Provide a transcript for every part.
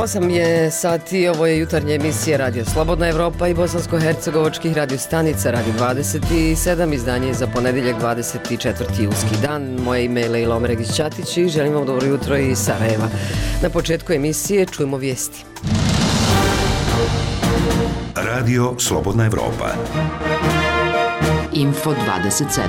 8 je sati, ovo je jutarnja emisija Radio Slobodna Evropa i bosansko-hercegovačkih radio stanica Radio 27, izdanje za ponedjeljak 24. julski dan. Moje ime je Lejla Omeregić-Ćatić i želim vam dobro jutro iz Sarajeva. Na početku emisije čujemo vijesti. Radio Slobodna Evropa. Info 27.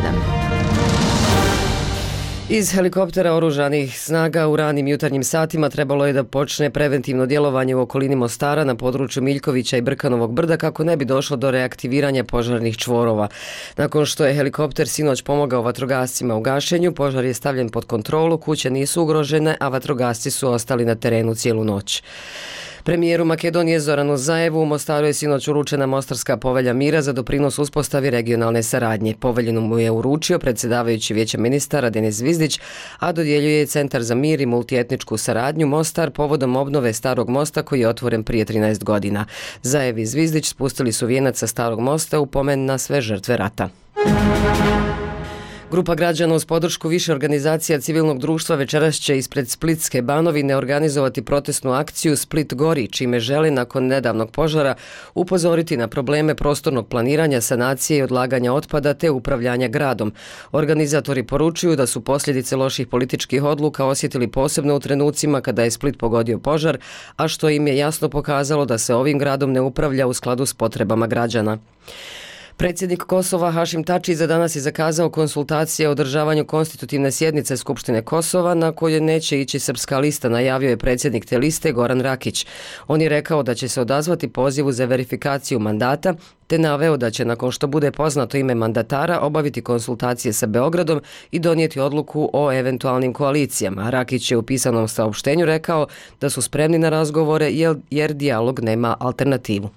Iz helikoptera oružanih snaga u ranim jutarnjim satima trebalo je da počne preventivno djelovanje u okolini Mostara na području Miljkovića i Brkanovog brda kako ne bi došlo do reaktiviranja požarnih čvorova. Nakon što je helikopter sinoć pomogao vatrogascima u gašenju, požar je stavljen pod kontrolu, kuće nisu ugrožene, a vatrogasci su ostali na terenu cijelu noć. Premijeru Makedonije Zoranu Zaevu u Mostaru je sinoć uručena Mostarska povelja mira za doprinos uspostavi regionalne saradnje. Poveljenu mu je uručio predsjedavajući Vijeća ministara Denis Zvizdić, a dodjeljuje Centar za mir i multietničku saradnju Mostar povodom obnove Starog mosta koji je otvoren prije 13 godina. Zaev i Zvizdić spustili su vijenac sa Starog mosta u pomen na sve žrtve rata. Grupa građana uz podršku više organizacija civilnog društva večeras će ispred Splitske Banovine organizovati protestnu akciju Split gori, čime želi nakon nedavnog požara upozoriti na probleme prostornog planiranja, sanacije i odlaganja otpada te upravljanja gradom. Organizatori poručuju da su posljedice loših političkih odluka osjetili posebno u trenucima kada je Split pogodio požar, a što im je jasno pokazalo da se ovim gradom ne upravlja u skladu s potrebama građana. Predsjednik Kosova Hašim Tači za danas je zakazao konsultacije o održavanju konstitutivne sjednice Skupštine Kosova na kojoj neće ići Srpska lista, najavio je predsjednik te liste Goran Rakić. On je rekao da će se odazvati pozivu za verifikaciju mandata te naveo da će nakon što bude poznato ime mandatara obaviti konsultacije sa Beogradom i donijeti odluku o eventualnim koalicijama. Rakić je u pisanom saopštenju rekao da su spremni na razgovore jer dijalog nema alternativu.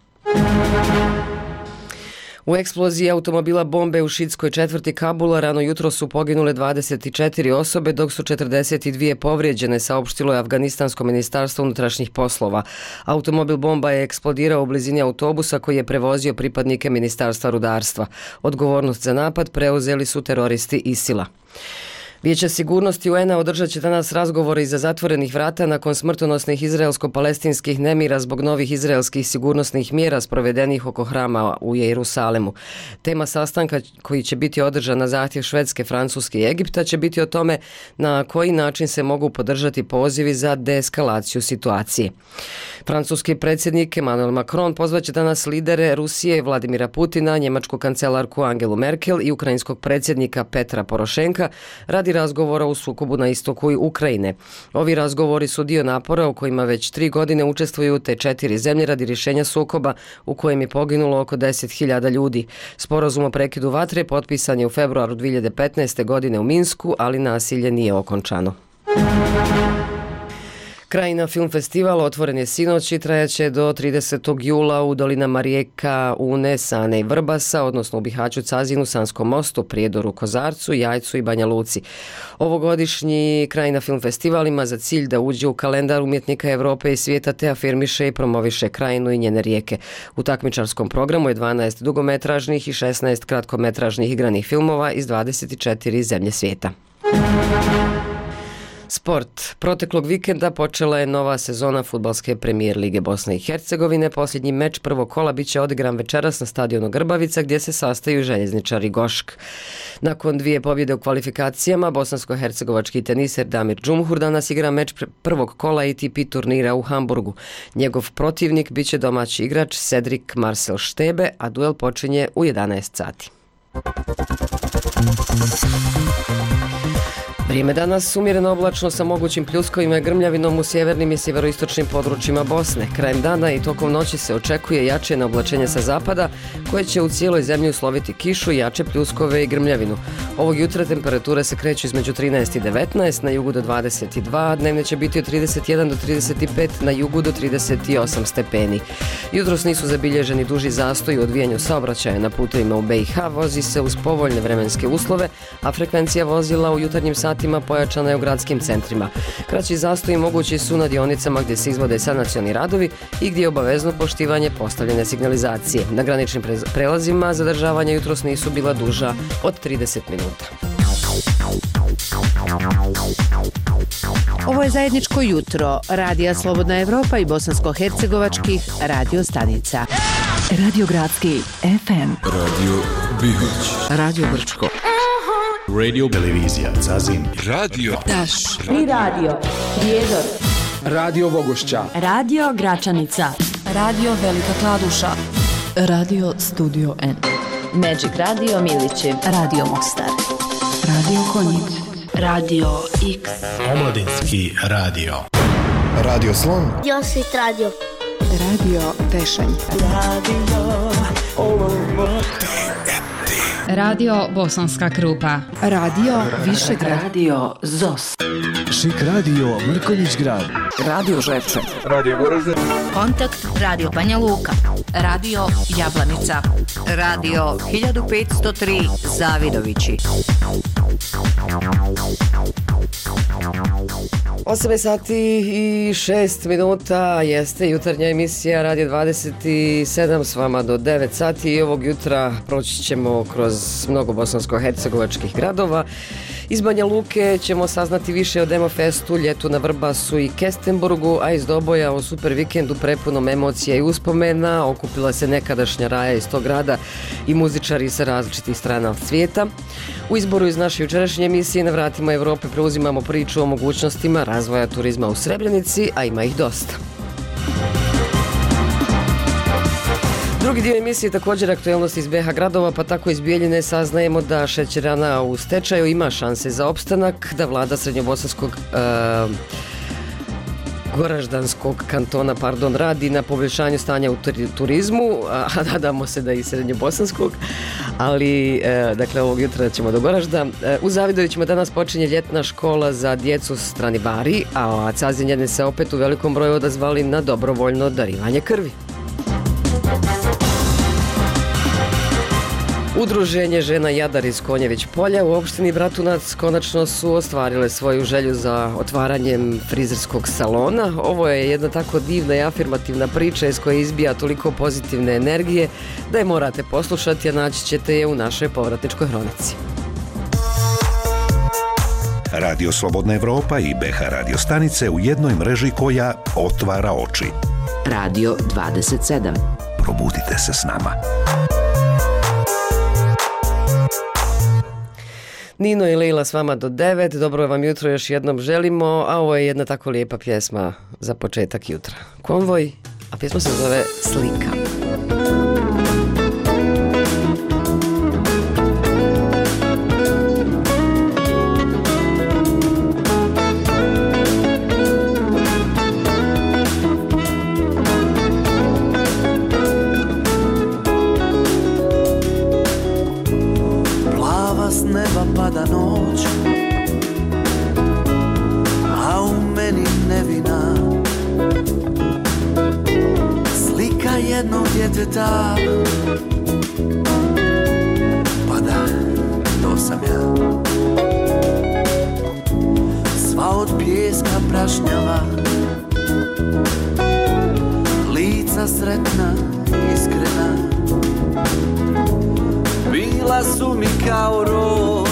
U eksploziji automobila bombe u šiitskoj četvrti Kabula rano jutro su poginule 24 osobe, dok su 42 povrijeđene, saopštilo je Afganistansko ministarstvo unutrašnjih poslova. Automobil bomba je eksplodirao u blizini autobusa koji je prevozio pripadnike Ministarstva rudarstva. Odgovornost za napad preuzeli su teroristi ISIL-a. Vijeće sigurnosti UN-a održat će danas razgovore iza zatvorenih vrata nakon smrtonosnih izraelsko-palestinskih nemira zbog novih izraelskih sigurnosnih mjera sprovedenih oko hrama u Jerusalemu. Tema sastanka koji će biti održan na zahtjev Švedske, Francuske i Egipta će biti o tome na koji način se mogu podržati pozivi za deeskalaciju situacije. Francuski predsjednik Emmanuel Macron pozvaće danas lidere Rusije Vladimira Putina, njemačku kancelarku Angelu Merkel i ukrajinskog predsjednika Petra Porošenka radi razgovora u sukobu na istoku Ukrajine. Ovi razgovori su dio napora u kojima već 3 godine učestvuju te 4 zemlje radi rješenja sukoba u kojem je poginulo oko 10.000 ljudi. Sporazum o prekidu vatre potpisan je u februaru 2015. godine u Minsku, ali nasilje nije okončano. Krajina film festival otvoren je sinoć i trajaće do 30. jula u dolinama rijeka Une, Sane i Vrbasa, odnosno u Bihaću, Cazinu, Sanskom mostu, Prijedoru, Kozarcu, Jajcu i Banja Luci. Ovogodišnji Krajina film festival ima za cilj da uđe u kalendar umjetnika Evrope i svijeta te afirmiše i promoviše Krajinu i njene rijeke. U takmičarskom programu je 12 dugometražnih i 16 kratkometražnih igranih filmova iz 24 zemlje svijeta. Sport. Proteklog vikenda počela je nova sezona fudbalske premijer lige Bosne i Hercegovine. Posljednji meč prvog kola biće odigran večeras na stadionu Grbavica gdje se sastaju željezničari Gošk. Nakon 2 pobjede u kvalifikacijama, bosansko-hercegovački teniser Damir Džumhur danas igra meč prvog kola ATP turnira u Hamburgu. Njegov protivnik biće domaći igrač Cedric Marcel Štebe, a duel počinje u 11 sati. Vrijeme danas umjereno oblačno sa mogućim pljuskovima i grmljavinom u sjevernim i sjeveroistočnim područjima Bosne. Krajem dana i tokom noći se očekuje jače oblačenje sa zapada koje će u cijeloj zemlji usloviti kišu, jače pljuskove i grmljavinu. Ovog jutra temperature se kreću između 13 i 19, na jugu do 22, a dnevne će biti od 31 do 35, na jugu do 38 stepeni. Jutros nisu zabilježeni duži zastoj u odvijanju saobraćaja na putovima u BiH, vozi se uz povoljne vremenske uslove, a frekvencija vozila u jutarnjim satima pojačana je u gradskim centrima. Kraći zastoji mogući su na dionicama gdje se izvode sanacioni radovi i gdje je obavezno poštivanje postavljene signalizacije. Na graničnim prelazima zadržavanja jutros nisu bila duža od 30 minuta. Ovo je zajedničko jutro Radija Slobodna Evropa i bosansko-hercegovačkih radio stanica. Radio Gradski FM. Radio Bihoć. Radio Brčko. Radio Televizija Zazin. Radio Taš. I radio Prijedor. Radio Vogošća. Radio Gračanica. Radio Velika Kladuša. Radio Studio N. Magic Radio Milići. Radio Mostar. Radio Konjic. Radio X. Omladinski radio. Radio Slon. Josit radio. Radio Tešanj. Radio Bosanska Krupa. Radio Višegrad. Radio ZOS. Šik radio Mrkonjić Grad. Radio Žepče. Radio Goražde. Kontakt Radio Banja Luka. Radio Jablanica. Radio 1503 Zavidovići. 8 sati i 6 minuta jeste jutarnja emisija Radio 27 s vama do 9 sati i ovog jutra proći ćemo kroz mnogo bosansko-hercegovačkih gradova. Iz Banja Luke ćemo saznati više o Demofestu, ljetu na Vrbasu i Kestenburgu, a iz Doboja o super vikendu prepunom emocija i uspomena. Okupila se nekadašnja raja iz tog grada i muzičari sa različitih strana svijeta. U izboru iz naše jučerašnje emisije Na vratima Evrope preuzimamo priču o mogućnostima razvoja turizma u Srebrenici, a ima ih dosta. Drugi dio emisije također aktuelnosti iz BiH gradova, pa tako iz Bijeljine saznajemo da šećerana u stečaju ima šanse za opstanak, da vlada srednjobosanskog Goraždanskog kantona radi na poboljšanju stanja u turizmu, a nadamo se da i srednjobosanskog, ali dakle ovog jutra ćemo do Goražda. U Zavidovićima danas počinje ljetna škola za djecu Stranibari, a Cazinjane se opet u velikom broju odazvali na dobrovoljno darivanje krvi. Udruženje žena Jadar iz Konjević polja u opštini Bratunac konačno su ostvarile svoju želju za otvaranjem frizerskog salona. Ovo je jedna tako divna i afirmativna priča iz koje izbija toliko pozitivne energije da je morate poslušati, a naći ćete je u našoj povratničkoj hronici. Radio Slobodna Evropa i BiH radio stanice u jednoj mreži koja otvara oči. Radio 27. Probudite se s nama. Nino i Leila s vama do 9, dobro vam jutro još jednom želimo, a ovo je jedna tako lijepa pjesma za početak jutra. Konvoj, a pjesma se zove Slika. Pada noć, a u meni nevina slika jednog djeteta. Pa da, to sam ja. Sva od pijeska prašnjava, lica sretna, iskrena, bila su mi kao rod.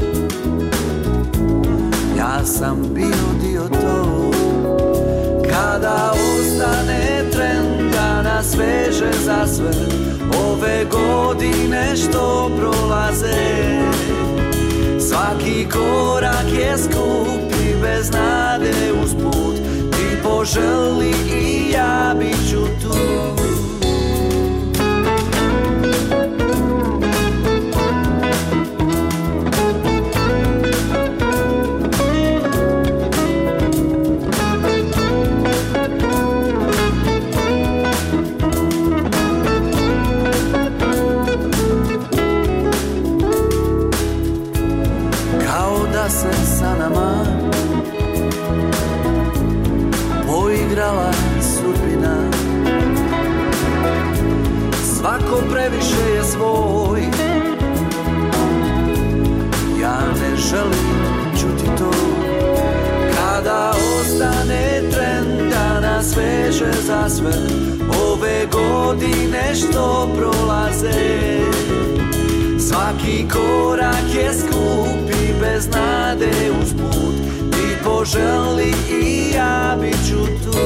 Ja sam bio dio tog. Kada ostane tren da nas veže za sve ove godine što prolaze, svaki korak je skup i bez nade usput. Ti poželi i ja bit ću tu. Svako previše je svoj. Ja ne želim čuti to. Kada ostane tren da nas veže za sve ove godine što prolaze, svaki korak je skup i bez nade usput, ti poželi i ja bit ću tu.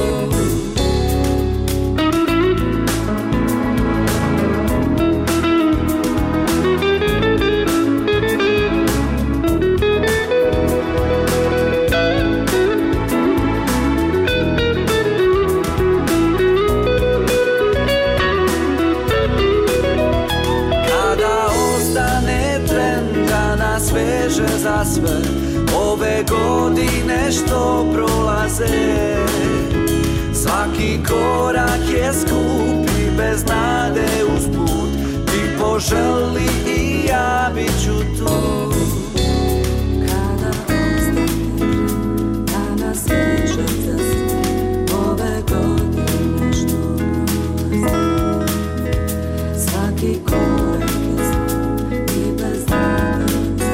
Sveže za sve ove godine što prolaze, svaki korak je skup i bez nade usput, ti poželi i ja bit ću tu. Kada ostane da nas sveže za sve ove godine što prolaze, svaki korak je skup i bez nade.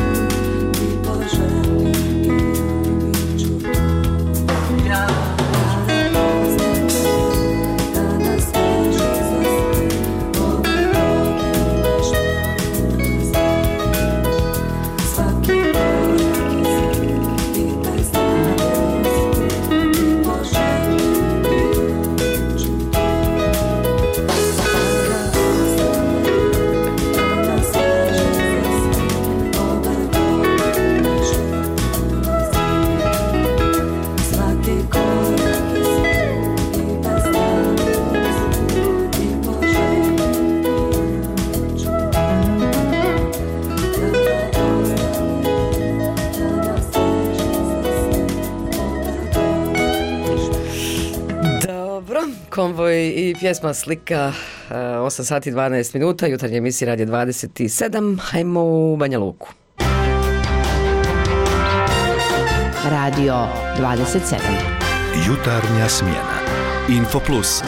Konvoj i pjesma Slika, 8 sati 12 minuta, jutarnje emisije Radio 27, hajmo u Banja Luku. Radio 27. Jutarnja smjena. Info Plus.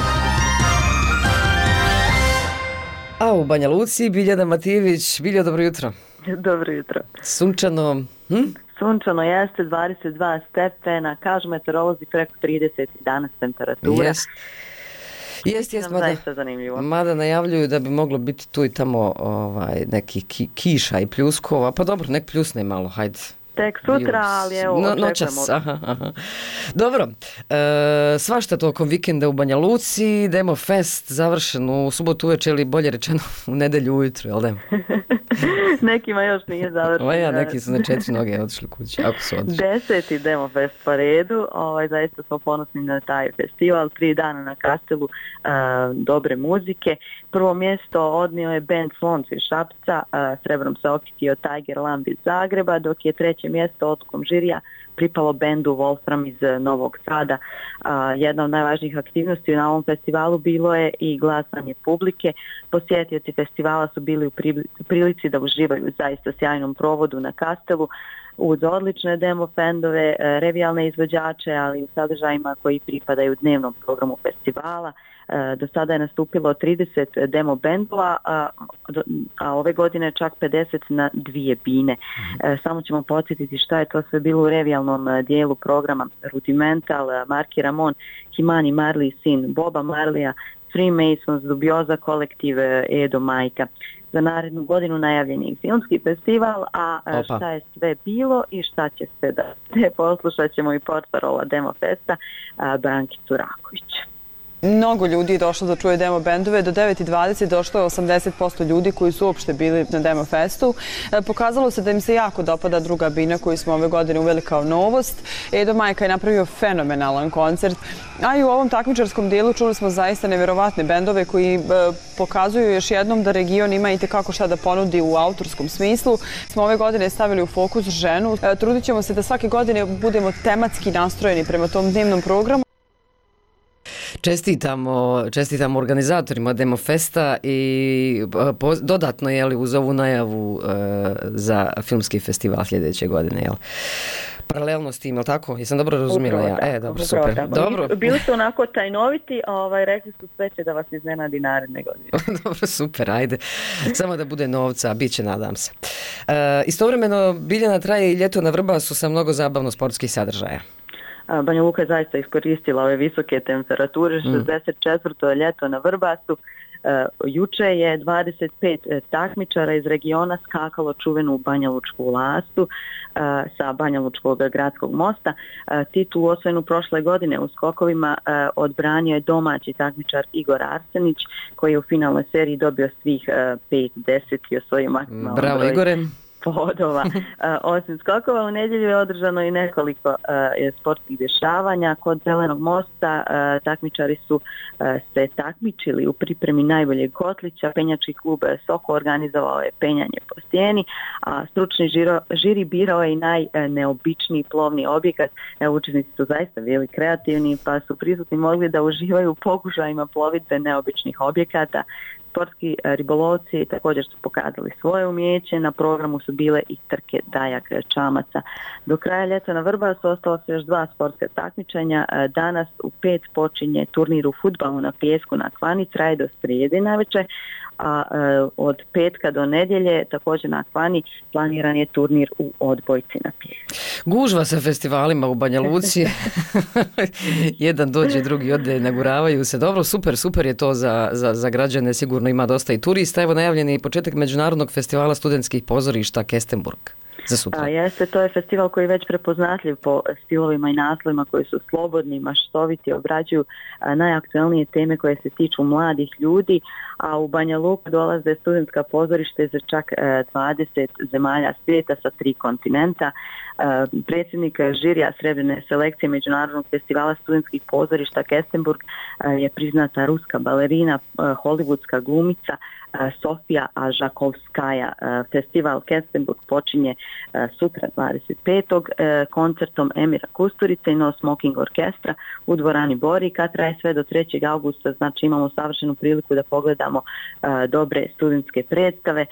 A u Banja Luci Biljana Matijević. Biljo, dobro jutro. Dobro jutro. Sunčano. Sunčano jeste, 22 stepena, kažu meteorolozi preko 30 danas temperatura. Jest, zaista zanimljivo. Mada najavljuju da bi moglo biti tu i tamo neki kiša i pljuskova, pa dobro, nek pljusne malo, hajde. Tek sutra, ali evo očekujemo. Noćas, aha. Dobro, svašta tokom vikenda u Banja Luci, Demo Fest završen u subotu uveče ili bolje rečeno u nedelju ujutru, jel da? Nekima još nije završen. Neki su na 4 noge otišli kući, ako su otišli. 10. Demo Fest po redu, zaista smo ponosni na taj festival, 3 dana na Kastelu dobre muzike. Prvo mjesto odnio je band Slonci iz Šapca, srebrom se okitio Tiger Lamb iz Zagreba, dok je treće mjesto odlukom žirija pripalo bendu Wolfram iz Novog Sada. Jedna od najvažnijih aktivnosti na ovom festivalu bilo je i glasanje publike. Posjetioci festivala su bili u prilici da uživaju u zaista sjajnom provodu na Kastelu uz odlične demo fendove, revijalne izvođače, ali i u sadržajima koji pripadaju dnevnom programu festivala. Do sada je nastupilo 30 demo bendova, a ove godine čak 50 na 2 bine. Samo ćemo podsjetiti šta je to sve bilo u revijalnom dijelu programa: Rudimental, Marky Ramone, Kimani Marley sin Boba Marleya, Freemasons, Dubioza kolektiv, Edo Majka. Za narednu godinu najavljen je filmski festival, a šta je sve bilo i šta će sve da se, poslušat ćemo i portparola Demo Festa, Brankicu Raković. Mnogo ljudi je došlo da čuje demo bendove. Do 9:20 došlo je 80% ljudi koji su uopšte bili na Demo Festu. Pokazalo se da im se jako dopada druga bina koju smo ove godine uveli kao novost. Edo Majka je napravio fenomenalan koncert. A i u ovom takmičarskom dijelu čuli smo zaista nevjerovatne bendove koji pokazuju još jednom da region ima i tekako šta da ponudi u autorskom smislu. Smo ove godine stavili u fokus ženu. Trudit ćemo se da svake godine budemo tematski nastrojeni prema tom dnevnom programu. Čestitamo organizatorima Demo Festa i dodatno uz ovu najavu za filmski festival sljedeće godine. Paralelno s tim, je li tako? Jesam dobro razumjela ja? Dobro, super. Dobro. Bili su onako tajnoviti, rekli su sve će da vas iznenadi naredne godine. Dobro, super, ajde. Samo da bude novca, bit će, nadam se. Istovremeno, Biljana, traje i ljeto na Vrbasu sa mnogo zabavno sportskih sadržaja. Banja Luka je zaista iskoristila ove visoke temperature, 64. ljeto na Vrbasu. Juče je 25 takmičara iz regiona skakalo čuvenu Banjalučku lastu sa Banjalučkog gradskog mosta. Titulu osvojenu prošle godine u skokovima odbranio je domaći takmičar Igor Arsenić, koji je u finalnoj seriji dobio svih 5-10 i osvojio maksimalno broj. Bravo, Igore. Podova. Osim skokova, u nedjelju je održano i nekoliko sportskih dešavanja. Kod Zelenog mosta takmičari su se takmičili u pripremi najboljeg kotlića. Penjački klub Soko organizovao je penjanje po stijeni, a stručni žiri birao je i najneobičniji plovni objekat. Učesnici su zaista bili kreativni, pa su prisutni mogli da uživaju u pokušajima plovidbe neobičnih objekata. Sportski ribolovci također su pokazali svoje umijeće, na programu su bile i trke dajak čamaca. Do kraja ljeta na Vrbasu ostalo se još 2 sportska takmičenja. Danas u 5 počinje turnir u fudbalu na pijesku na Akvani, traje do srijede navečer, a od petka do nedjelje također na Akvani planiran je turnir u odbojci na pijesku. Gužva sa festivalima u Banja Luci. Jedan dođe, drugi ode, naguravaju se. Dobro, super je to za građane, sigurno ima dosta i turista. Evo najavljen je i početak Međunarodnog festivala studentskih pozorišta Kestenburg. Za sutra. Jeste, to je festival koji je već prepoznatljiv po stilovima i naslovima koji su slobodni, maštoviti, obrađuju najaktualnije teme koje se tiču mladih ljudi, a u Banja Luku dolaze studentska pozorišta iz čak 20 zemalja svijeta sa 3 kontinenta. Predsjednik žirija srebrne selekcije Međunarodnog festivala studentskih pozorišta Kestenburg je priznata ruska balerina, hollywoodska glumica Sofija Žakovskaja. Festival Kestenburg počinje sutra 25. koncertom Emira Kusturice i No Smoking Orkestra u dvorani Borika. Traje sve do 3. augusta, znači imamo savršenu priliku da pogledamo dobre studentske predstave.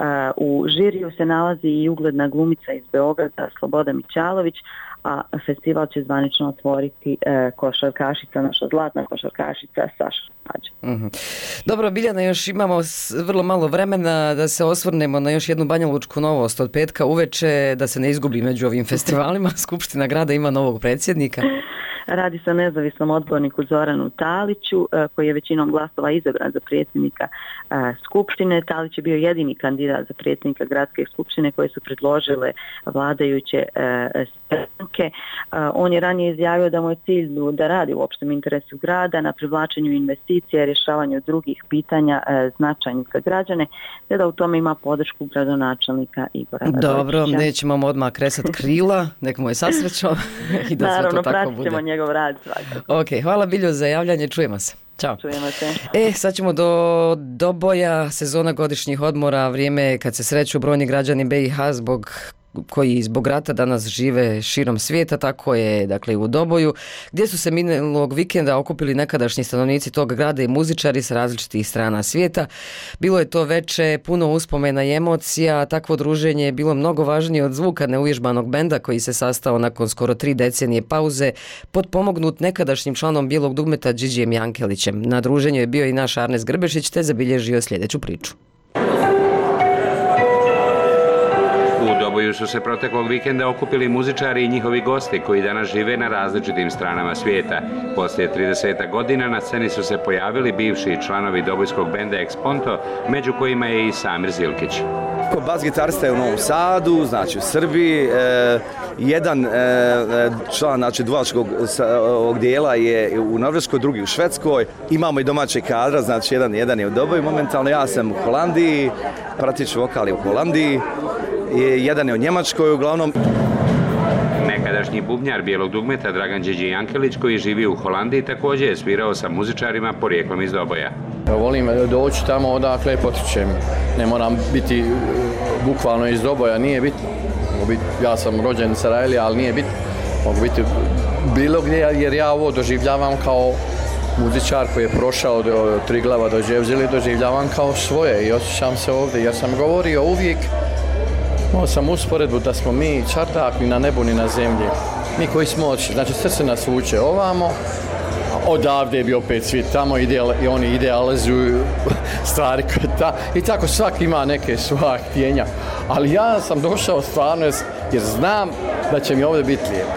U žiriju se nalazi i ugledna glumica iz Beograda Sloboda Mićalović, a festival će zvanično otvoriti košarkašica, naša zlatna košarkašica Saša Mađa. Dobro, Biljana, još imamo vrlo malo vremena da se osvrnemo na još jednu banjalučku novost od petka uveče, da se ne izgubi među ovim festivalima. Skupština grada ima novog predsjednika. Radi se o nezavisnom odborniku Zoranu Taliću, koji je većinom glasova izabran za predsjednika Skupštine. Talić je bio jedini kandidat za predsjednika gradske skupštine koje su predložile vladajuće stranke. On je ranije izjavio da mu je cilj da radi u opštem interesu grada, na privlačenju investicija, rješavanju drugih pitanja značajnih za građane, te da u tome ima podršku gradonačelnika Igora Radovića. Dobro, nećemo mu odmah kresat krila, nek mu je sasrećo i da sve to tako bude. Naravno, njegov rad svakako. Ok, hvala Biljo za javljanje, čujemo se. Ćao. Čujemo se. Sad ćemo do doboja, sezona godišnjih odmora, vrijeme kad se sreću brojni građani BiH koji zbog rata danas žive širom svijeta, tako je dakle u Doboju, gdje su se minulog vikenda okupili nekadašnji stanovnici tog grada i muzičari s različitih strana svijeta. Bilo je to veče, puno uspomena i emocija, takvo druženje je bilo mnogo važnije od zvuka neuvježbanog benda koji se sastao nakon skoro 3 decenije pauze, potpomognut nekadašnjim članom Bijelog dugmeta Điđijem Jankelićem. Na druženju je bio i naš Arnes Grbešić te zabilježio sljedeću priču. U Doboju su se proteklog vikenda okupili muzičari i njihovi gosti koji danas žive na različitim stranama svijeta. Poslije 30 godina na sceni su se pojavili bivši članovi dobojskog benda Exponto, među kojima je i Samir Zilkić. Bas gitarista je u Novom Sadu, znači u Srbiji, jedan član znači, duvačkog dijela je u Norveškoj, drugi u Švedskoj. Imamo i domaće kadra, znači jedan je u Doboju momentalno, ja sam u Holandiji, pratić vokal je u Holandiji. Jedan je u Njemačkoj uglavnom. Nekadašnji bubnjar Bijelog dugmeta Dragan Điđi Jankelić koji živi u Holandiji također je svirao sa muzičarima porijeklom iz Doboja. Volim doći tamo odakle potičem. Ne moram biti bukvalno iz Doboja, nije bitno. Ja sam rođen u Sarajeli, ali nije bitno. Mogu biti bilo gdje jer ja ovo doživljavam kao muzičar koji je prošao od Triglava do Đevzele, doživljavam kao svoje i osjećam se ovdje jer sam govorio uvijek. Imao sam usporedbu da smo mi čardak ni na nebu ni na zemlji. Mi koji smo otišli, znači srce nas vuče ovamo, odavde je bio opet svijet tamo i oni idealizuju stvari i tako svaki ima neke svoja htjenja. Ali ja sam došao stvarno jer znam da će mi ovdje biti lijepo.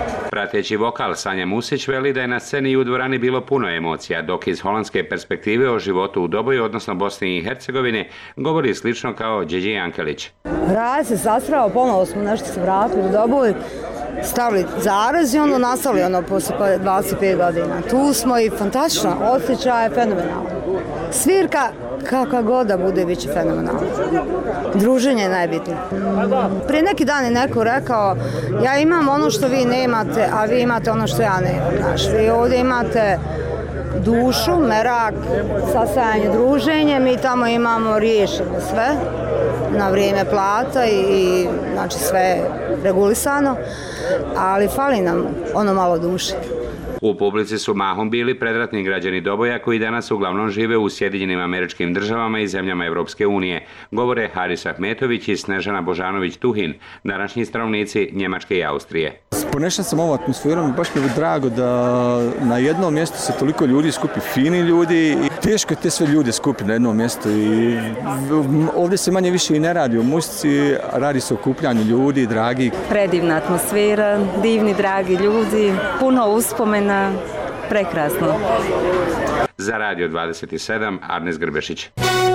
prateći vokal Sanja Musić veli da je na sceni i u dvorani bilo puno emocija, dok iz holandske perspektive o životu u Doboju, odnosno Bosni i Hercegovini, govori slično kao Đeđi Ankelić. Rad se sastrao, ponovo smo nešto se vratili u Doboj, stavili zaraz i onda nastavili posle 25 godina. Tu smo i fantastično, osjećaj je fenomenalno. Svirka, kakva god da bude, bit će fenomenalno. Druženje je najbitnije. Prije neki dan je neko rekao, ja imam ono što vi nemate, a vi imate ono što ja nemam. Znaš, vi ovdje imate dušu, merak, sastajanje, druženje, mi tamo imamo riješeno sve, na vrijeme plata i znači sve regulisano, ali fali nam ono malo duše. U publici su mahom bili predratni građani Doboja koji danas uglavnom žive u Sjedinjenim Američkim Državama i zemljama Evropske unije, govore Haris Ahmetović i Snežana Božanović-Tuhin, današnji stanovnici Njemačke i Austrije. Ponešen sam ovom atmosferom i baš mi je drago da na jednom mjestu se toliko ljudi skupi, fini ljudi i teško je te sve ljude skupi na jednom mjestu i ovdje se manje više i ne radi o muzici, radi se o okupljanju ljudi, dragi. Predivna atmosfera, divni, dragi ljudi, puno uspomena, prekrasno. Za Radio 27, Arnes Grbešić.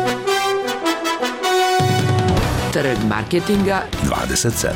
Trg marketinga 27.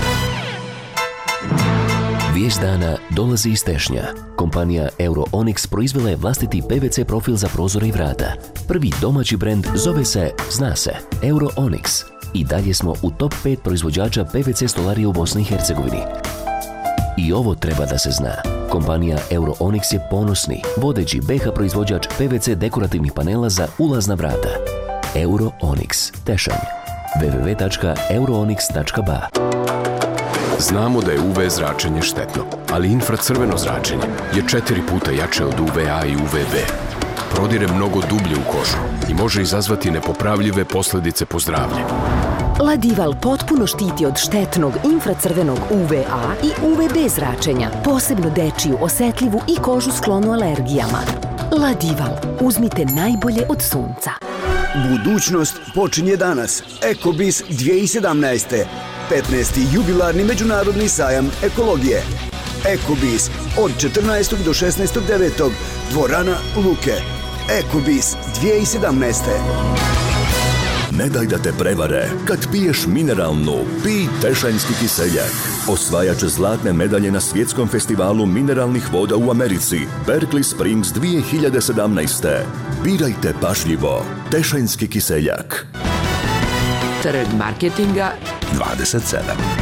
Vijest dana dolazi iz Tešnja. Kompanija Euro-Onyx proizvela je vlastiti PVC profil za prozore i vrata. Prvi domaći brend zove se, zna se, Euro-Onyx. I dalje smo u top 5 proizvođača PVC stolarije u Bosni i Hercegovini. I ovo treba da se zna. Kompanija Euro-Onyx je ponosni, vodeći BH proizvođač PVC dekorativnih panela za ulazna vrata. Euro-Onyx, Tešanj. www.euroonyx.ba. Znamo da je UV zračenje štetno, ali infracrveno zračenje je 4 puta jače od UVA i UVB. Prodire mnogo dublje u kožu i može izazvati nepopravljive posljedice po zdravlje. Ladival potpuno štiti od štetnog infracrvenog UVA i UVB zračenja, posebno dečiju, osetljivu i kožu sklonu alergijama. Ladival, uzmite najbolje od sunca. Budućnost počinje danas. Ekobis 2017. 15. jubilarni međunarodni sajam ekologije. Ekobis od 14. do 16.9. Dvorana Luke. Ekobis 2017. Ne daj da te prevare. Kad piješ mineralnu, pij Tešanjski kiseljak. Osvajač zlatne medalje na svjetskom festivalu mineralnih voda u Americi, Berkeley Springs 2017. Birajte pažljivo. Tešanjski kiseljak. Trg marketinga 27.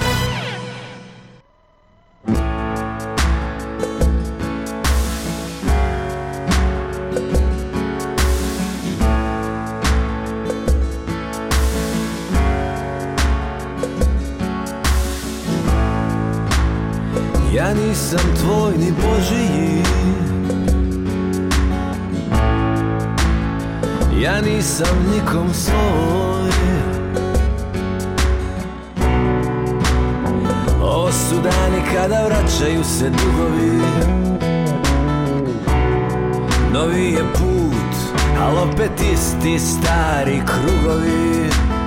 Ja nisam tvoj ni Božiji, ja nisam nikom svoj. Ovo su dani kada vraćaju se dugovi, novi je put, al opet isti stari krugovi.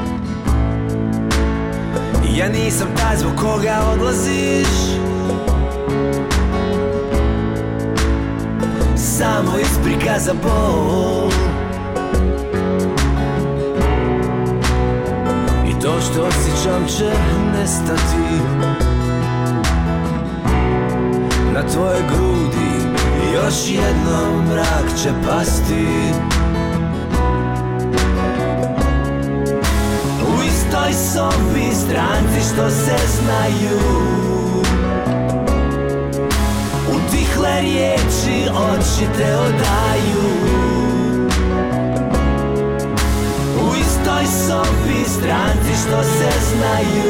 Ja nisam taj zbog koga odlaziš, samo isprika za bol. I to što osjećam će nestati, na tvoje grudi još jednom mrak će pasti. U istoj sobi stranci što se znaju, utihle riječi oči te odaju. U istoj sobi stranci što se znaju,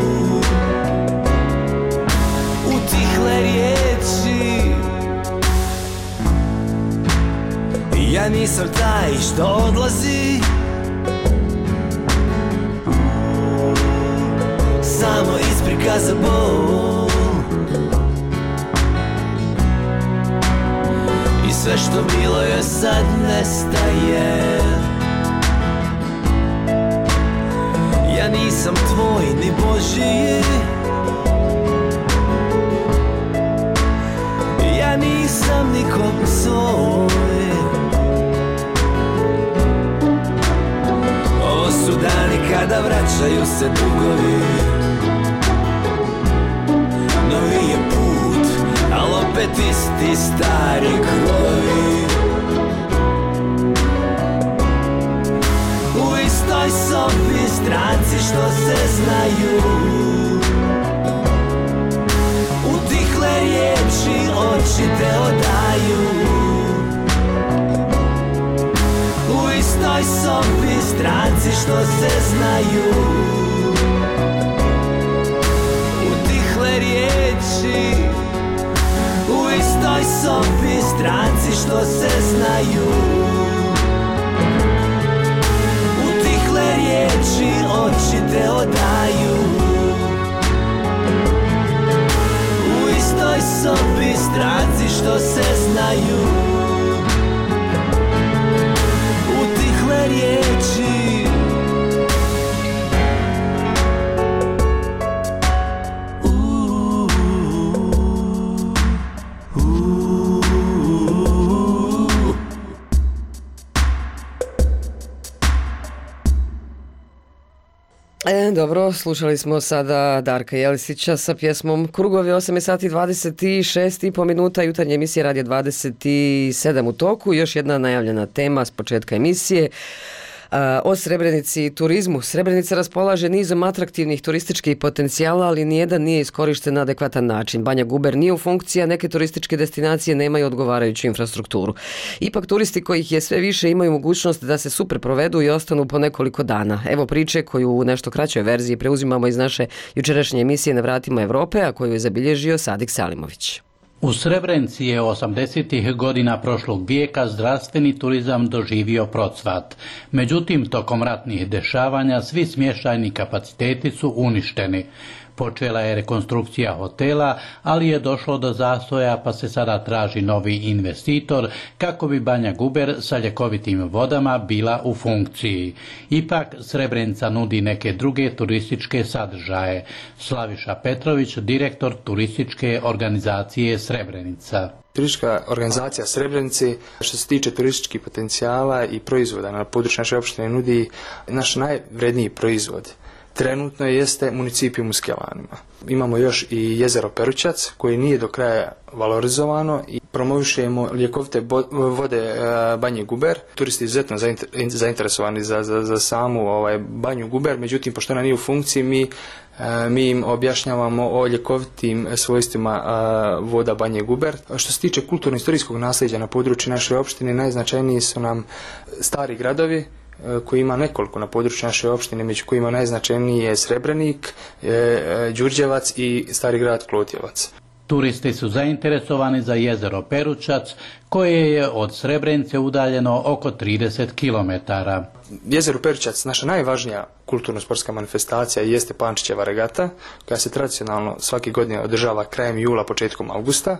utihle riječi. Ja nisam taj što odlazi, samo isprika za bol. I sve što bilo je sad nestaje. Ja nisam tvoj ni Božiji, nikom svoj. Ovo su dani kada vraćaju se dugovi. Novi je put, al opet isti stari krugovi. U istoj sobi stranci što se znaju, utihle riječi oči te odaju. U istoj sobi stranci što se znaju, utihle riječi. U istoj sobi stranci što se znaju, utihle riječi oči te odaju. U istoj sobi stranci što se znaju, utihle riječi. Dobro, slušali smo sada Darka Jelisića sa pjesmom Krugovi. 8 sati 26,5 minuta, jutarnje emisije Radio 27 u toku. Još jedna najavljena tema s početka emisije. O Srebrenici i turizmu. Srebrenica raspolaže nizom atraktivnih turističkih potencijala, ali nijedan nije iskorišten na adekvatan način. Banja Guber nije u funkciji, a neke turističke destinacije nemaju odgovarajuću infrastrukturu. Ipak turisti kojih je sve više imaju mogućnost da se super provedu i ostanu po nekoliko dana. Evo priče koju u nešto kraćoj verziji preuzimamo iz naše jučerašnje emisije Na vratima Evrope, a koju je zabilježio Sadik Salimović. U Srebrenici je 80. godina prošlog vijeka zdravstveni turizam doživio procvat. Međutim, tokom ratnih dešavanja svi smještajni kapaciteti su uništeni. Počela je rekonstrukcija hotela, ali je došlo do zastoja pa se sada traži novi investitor kako bi Banja Guber sa ljekovitim vodama bila u funkciji. Ipak Srebrenica nudi neke druge turističke sadržaje. Slaviša Petrović, direktor turističke organizacije Srebrenica. Turistička organizacija Srebrenici, što se tiče turističkih potencijala i proizvoda na području naše opštine, nudi naš najvredniji proizvod. Trenutno jeste municipijum u Skelanima. Imamo još i jezero Perućac koje nije do kraja valorizovano i promovišemo ljekovite vode Banje Guber. Turisti izuzetno zainteresovani za samu Banju Guber, međutim pošto ona nije u funkciji mi im objašnjavamo o ljekovitim svojstvima voda Banje Guber. Što se tiče kulturno-istorijskog nasljeđa na području naše opštine, najznačajniji su nam stari gradovi koji ima nekoliko na području naše opštine, među kojima najznačajniji je Srebrenik, Đurđevac i stari grad Klotjevac. Turisti su zainteresovani za jezero Perućac, koje je od Srebrenice udaljeno oko 30 km. Jezero Perućac, naša najvažnija kulturno-sportska manifestacija, jeste Pančićeva regata, koja se tradicionalno svake godine održava krajem jula, početkom augusta.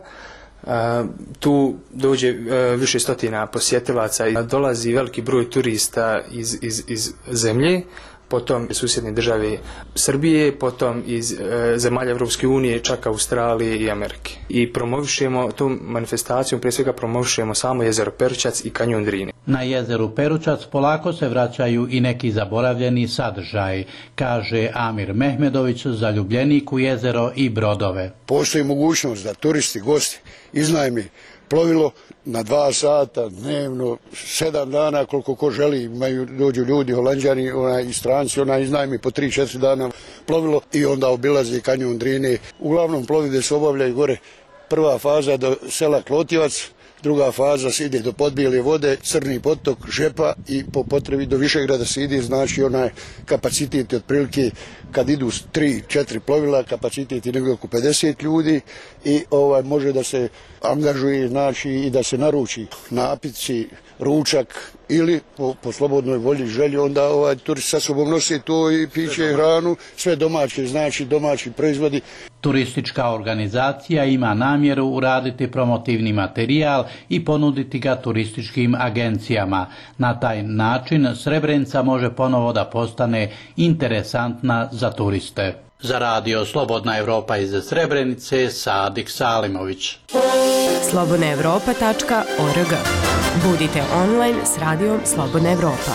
Tu dođe više stotina posjetilaca i dolazi veliki broj turista iz zemlje, potom susjedne države Srbije, potom iz zemalja Evropske unije, čak Australije i Amerike. I promovišemo tu manifestaciju, prije svega promovišemo samo jezero Perućac i kanjon Drine. Na jezeru Perućac polako se vraćaju i neki zaboravljeni sadržaj, kaže Amir Mehmedović, zaljubljenik u jezero i brodove. Postoji mogućnost da turisti, gosti iznajmi plovilo na 2 sata dnevno, 7 dana koliko ko želi, dođu ljudi, Holanđani i stranci, iznajmi po 3-4 dana plovilo i onda obilazi kanjon Drine. Uglavnom plovide se obavljaju gore. Prva faza do sela Klotjevac, druga faza se ide do Podbijele vode, Crni potok, Žepa i po potrebi do Višegrada se ide, znači onaj kapacitet otprilike kad idu 3-4 plovila, kapacitet je negdje oko 50 ljudi i može da se angažuje, znači i da se naruči napici, ručak ili po slobodnoj volji želji, onda turisti sa sobom nose to i piće, hranu, sve domaće, znači domaći proizvodi. Turistička organizacija ima namjeru uraditi promotivni materijal i ponuditi ga turističkim agencijama. Na taj način Srebrenica može ponovo da postane interesantna za turiste. Za radio Slobodna Evropa iz Srebrenice, Sadik Salimović. slobodnaevropa.org. Budite online s radijom Slobodna Evropa.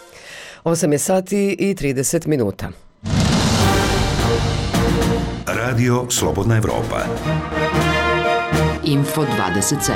8:30. Radio Slobodna Evropa. Info 27.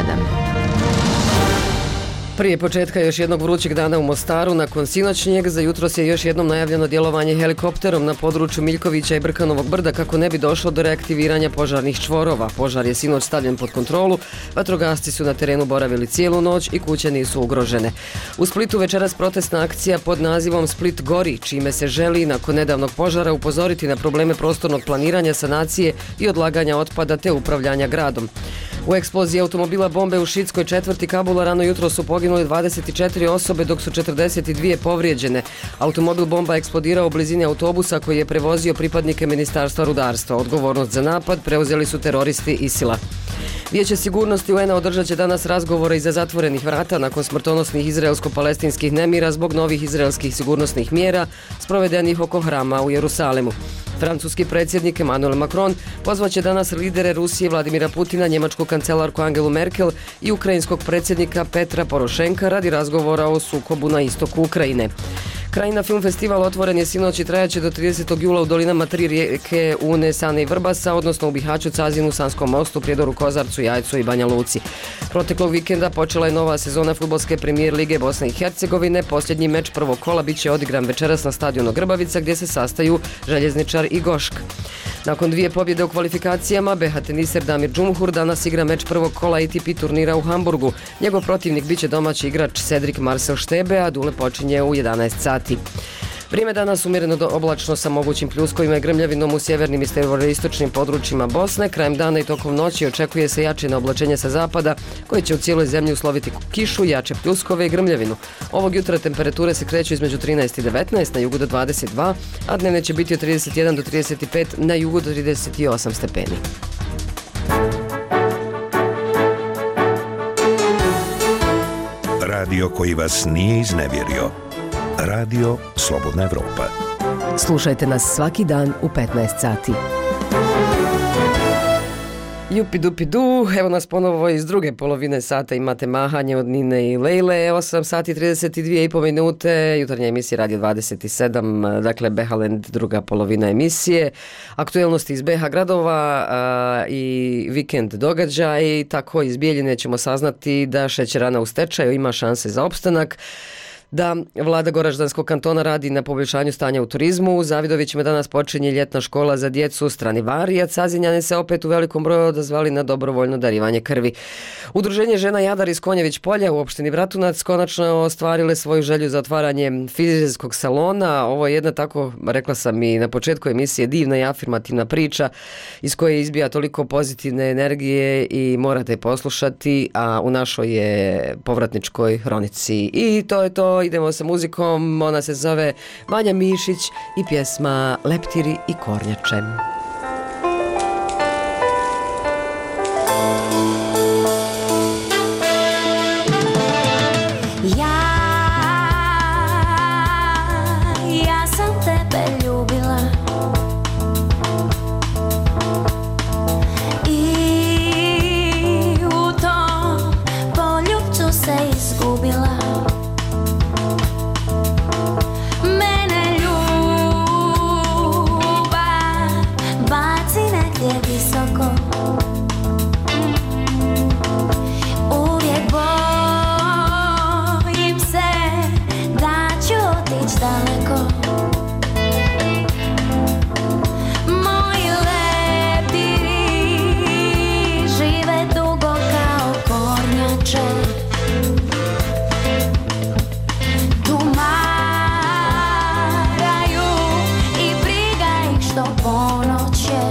Prije početka još jednog vrućeg dana u Mostaru, nakon sinoćnjeg, za jutros je još jednom najavljeno djelovanje helikopterom na području Miljkovića i Brkanovog brda kako ne bi došlo do reaktiviranja požarnih čvorova. Požar je sinoć stavljen pod kontrolu, vatrogasci su na terenu boravili cijelu noć i kuće nisu ugrožene. U Splitu večeras protestna akcija pod nazivom Split gori, čime se želi nakon nedavnog požara upozoriti na probleme prostornog planiranja, sanacije i odlaganja otpada te upravljanja gradom. U eksploziji automobila bombe u šiitskoj četvrti Kabula rano jutro su poginuli 24 osobe dok su 42 povrijeđene. Automobil bomba eksplodirao u blizini autobusa koji je prevozio pripadnike Ministarstva rudarstva. Odgovornost za napad preuzeli su teroristi ISIL-a. Vijeće sigurnosti UN-a održat će danas razgovore iza zatvorenih vrata nakon smrtonosnih izraelsko-palestinskih nemira zbog novih izraelskih sigurnosnih mjera sprovedenih oko hrama u Jerusalimu. Francuski predsjednik Emmanuel Macron pozvaće danas lidere Rusije Vladimira Putina, njemačku kancelarku Angelu Merkel i ukrajinskog predsjednika Petra Porošenka radi razgovora o sukobu na istoku Ukrajine. Krajina film festival otvoren je sinoć i trajaće do 30. jula u dolinama tri rijeke Une, Sane i Vrbasa, odnosno u Bihaću, Cazinu, Sanskom mostu, Prijedoru, Kozarcu, Jajcu i Banja Luci. Proteklog vikenda počela je nova sezona fudbalske premijer lige Bosne i Hercegovine. Posljednji meč prvog kola bit će odigran večeras na stadionu Grbavica gdje se sastaju Željezničar i Gošk. Nakon dvije pobjede u kvalifikacijama, BH teniser Damir Džumhur danas igra meč prvog kola ATP turnira u Hamburgu. Njegov protivnik biće domaći igrač Cedric Marcel Štebe, a duel počinje u 11 sati. Vrijeme danas umjereno do oblačno sa mogućim pljuskovima i grmljavinom u sjevernim i sjeveroistočnim područjima Bosne. Krajem dana i tokom noći očekuje se jače oblačenje sa zapada koje će u cijeloj zemlji usloviti kišu, jače pljuskove i grmljavinu. Ovog jutra temperature se kreću između 13 i 19, na jugu do 22, a dnevne će biti od 31 do 35, na jugu do 38 stepeni. Radio koji vas nije iznevjerio. Radio Slobodna Evropa. Slušajte nas svaki dan u 15 sati. Jupi dupi du, evo nas ponovo iz druge polovine sata, imate mahanje od Nine i Lejle, 8 sati 32,5 minute, jutarnja emisija Radio 27, dakle Behaland, druga polovina emisije, aktuelnosti iz BH gradova i vikend događaj, i tako iz Bijeljine ćemo saznati da šećerana u stečaju ima šanse za opstanak, da vlada Goraždanskog kantona radi na poboljšanju stanja u turizmu. U Zavidovićima danas počinje ljetna škola za djecu Stranivari, a Cazinjani se opet u velikom broju odazvali na dobrovoljno darivanje krvi. Udruženje žena Jadar iz Konjević polja u opštini Bratunac konačno ostvarile svoju želju za otvaranje frizerskog salona. Ovo je jedna, tako rekla sam i na početku emisije, divna i afirmativna priča iz koje izbija toliko pozitivne energije i morate poslušati, a u našoj je povratničkoj hronici. I to je to. Idemo sa muzikom, ona se zove Vanja Mišić i pjesma Leptiri i kornjače. Ja sam tebe ljubila i u tom poljubcu se izgubila. Visoko uvijek bojim se da ću otići daleko. Moji leptiri žive dugo kao kornjače. Tumaraju i briga ih što ponoće.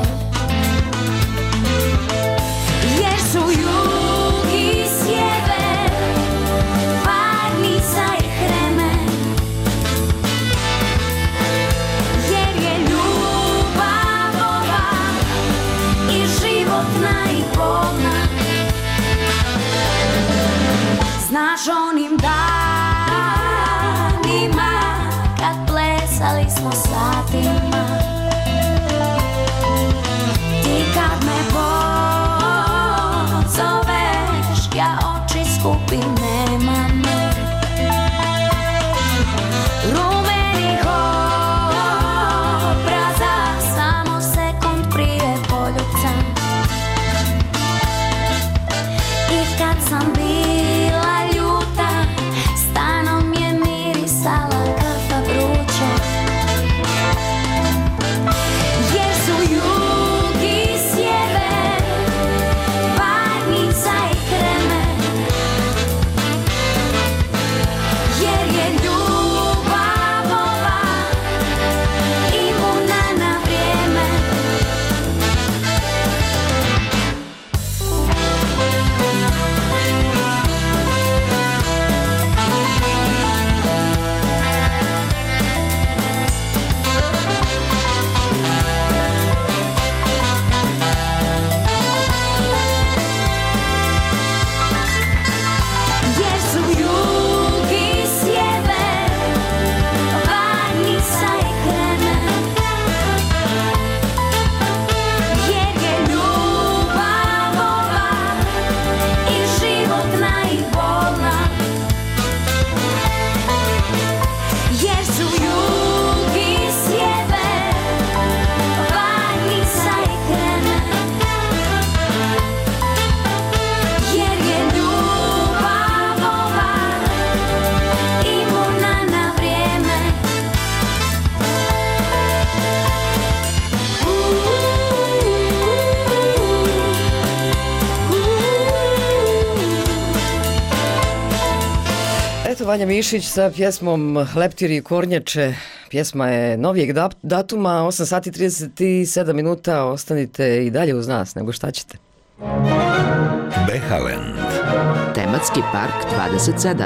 Vanja Mišić sa pjesmom Leptiri i kornjače. Pjesma je novijeg datuma, 8 sati 37 minuta. Ostanite i dalje uz nas, nego šta ćete? Behalend. Tematski park 27.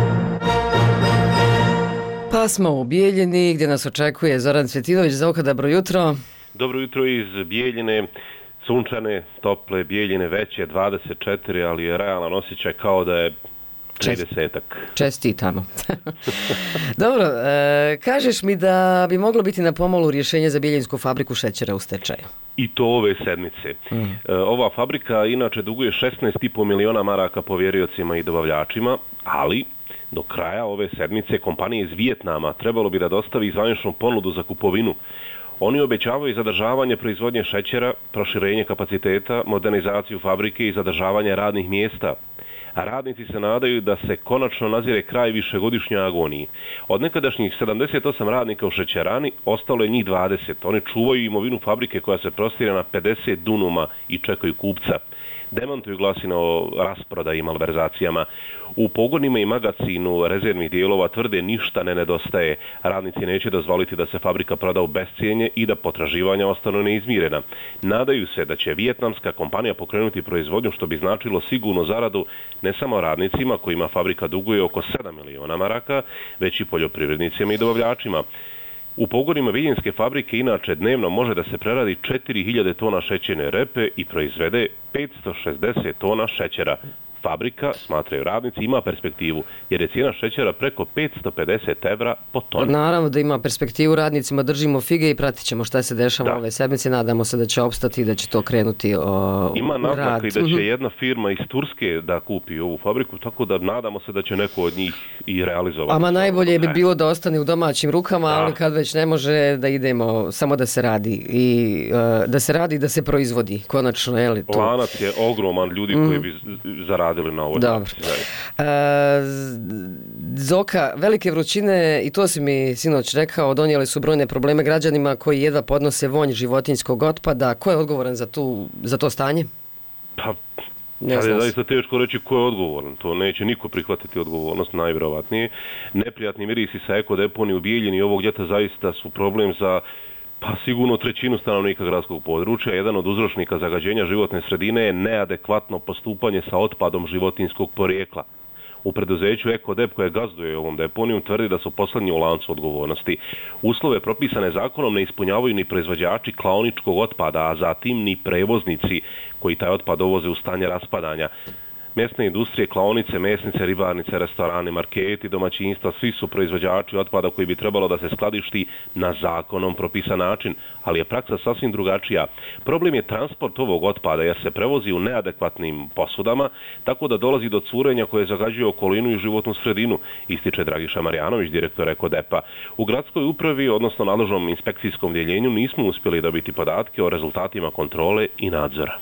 Pa smo u Bijeljini gdje nas očekuje Zoran Cvjetinović. Zoka, dobro jutro. Dobro jutro iz Bijeljine, sunčane, tople Bijeljine, veće 24, ali je realan osjećaj kao da je 30-ak. Čestitamo. Dobro, kažeš mi da bi moglo biti na pomolu rješenje za Bijeljinsku fabriku šećera u stečaju. I to ove sedmice. Ova fabrika inače duguje 16,5 miliona maraka povjeriocima i dobavljačima, ali do kraja ove sedmice kompanije iz Vijetnama trebalo bi da dostavi zvaničnu ponudu za kupovinu. Oni obećavaju zadržavanje proizvodnje šećera, proširenje kapaciteta, modernizaciju fabrike i zadržavanje radnih mjesta. A radnici se nadaju da se konačno nazire kraj višegodišnje agoniji. Od nekadašnjih 78 radnika u šećerani ostalo je njih 20. Oni čuvaju imovinu fabrike koja se prostire na 50 dunuma i čekaju kupca. Demantuju glasine o rasprodaji i malverzacijama. U pogonima i magacinu rezervnih dijelova tvrde ništa ne nedostaje. Radnici neće dozvoliti da se fabrika proda u bescijenje i da potraživanja ostanu neizmirena. Nadaju se da će vijetnamska kompanija pokrenuti proizvodnju, što bi značilo sigurnu zaradu ne samo radnicima kojima fabrika duguje oko 7 miliona maraka, već i poljoprivrednicima i dobavljačima. U pogonima Bijeljinske fabrike inače dnevno može da se preradi 4000 tona šećerne repe i proizvede 560 tona šećera. Fabrika, smatraju radnici, ima perspektivu, jer je cijena šećera preko 550 evra po tonu. Naravno da ima perspektivu, radnicima držimo fige i pratit ćemo šta se dešava ove sedmice. Nadamo se da će opstati i da će to krenuti ima naznaka i da će Mhm. jedna firma iz Turske da kupi ovu fabriku, tako da nadamo se da će neko od njih i realizovati. Ama najbolje bi bilo da ostane u domaćim rukama, ali kad već ne može, da idemo samo da se radi i da se radi i da se proizvodi konačno, je li to? Lanac je ogroman ljudi koji bi zaradili na ovoj. Dobro. Zoka, velike vrućine, i to si mi sinoć rekao, donijeli su brojne probleme građanima koji jedva podnose vonj životinjskog otpada. Ko je odgovoran za to stanje? Pa, ali je zaista teško reći ko je odgovoran. To neće niko prihvatiti odgovornost, najvjerovatnije. Neprijatni mirisi sa ekodeponije u Bijeljini ovog ljeta zaista su problem za sigurno 1/3 stanovnika gradskog područja. Jedan od uzročnika zagađenja životne sredine je neadekvatno postupanje sa otpadom životinjskog porijekla. U preduzeću Ekodep koje gazduje ovom deponijom tvrdi da su poslednji u lancu odgovornosti. Uslove propisane zakonom ne ispunjavaju ni proizvođači klaoničkog otpada, a zatim ni prevoznici koji taj otpad dovoze u stanje raspadanja. Mesne industrije, klaonice, mesnice, ribarnice, restorani, marketi, domaćinstva, svi su proizvođači otpada koji bi trebalo da se skladišti na zakonom propisan način, ali je praksa sasvim drugačija. Problem je transport ovog otpada jer se prevozi u neadekvatnim posudama, tako da dolazi do curenja koje zagađuje okolinu i životnu sredinu, ističe Dragiša Marjanović, direktor Ekodepa. U gradskoj upravi, odnosno nadležnom inspekcijskom djeljenju, nismo uspjeli dobiti podatke o rezultatima kontrole i nadzora.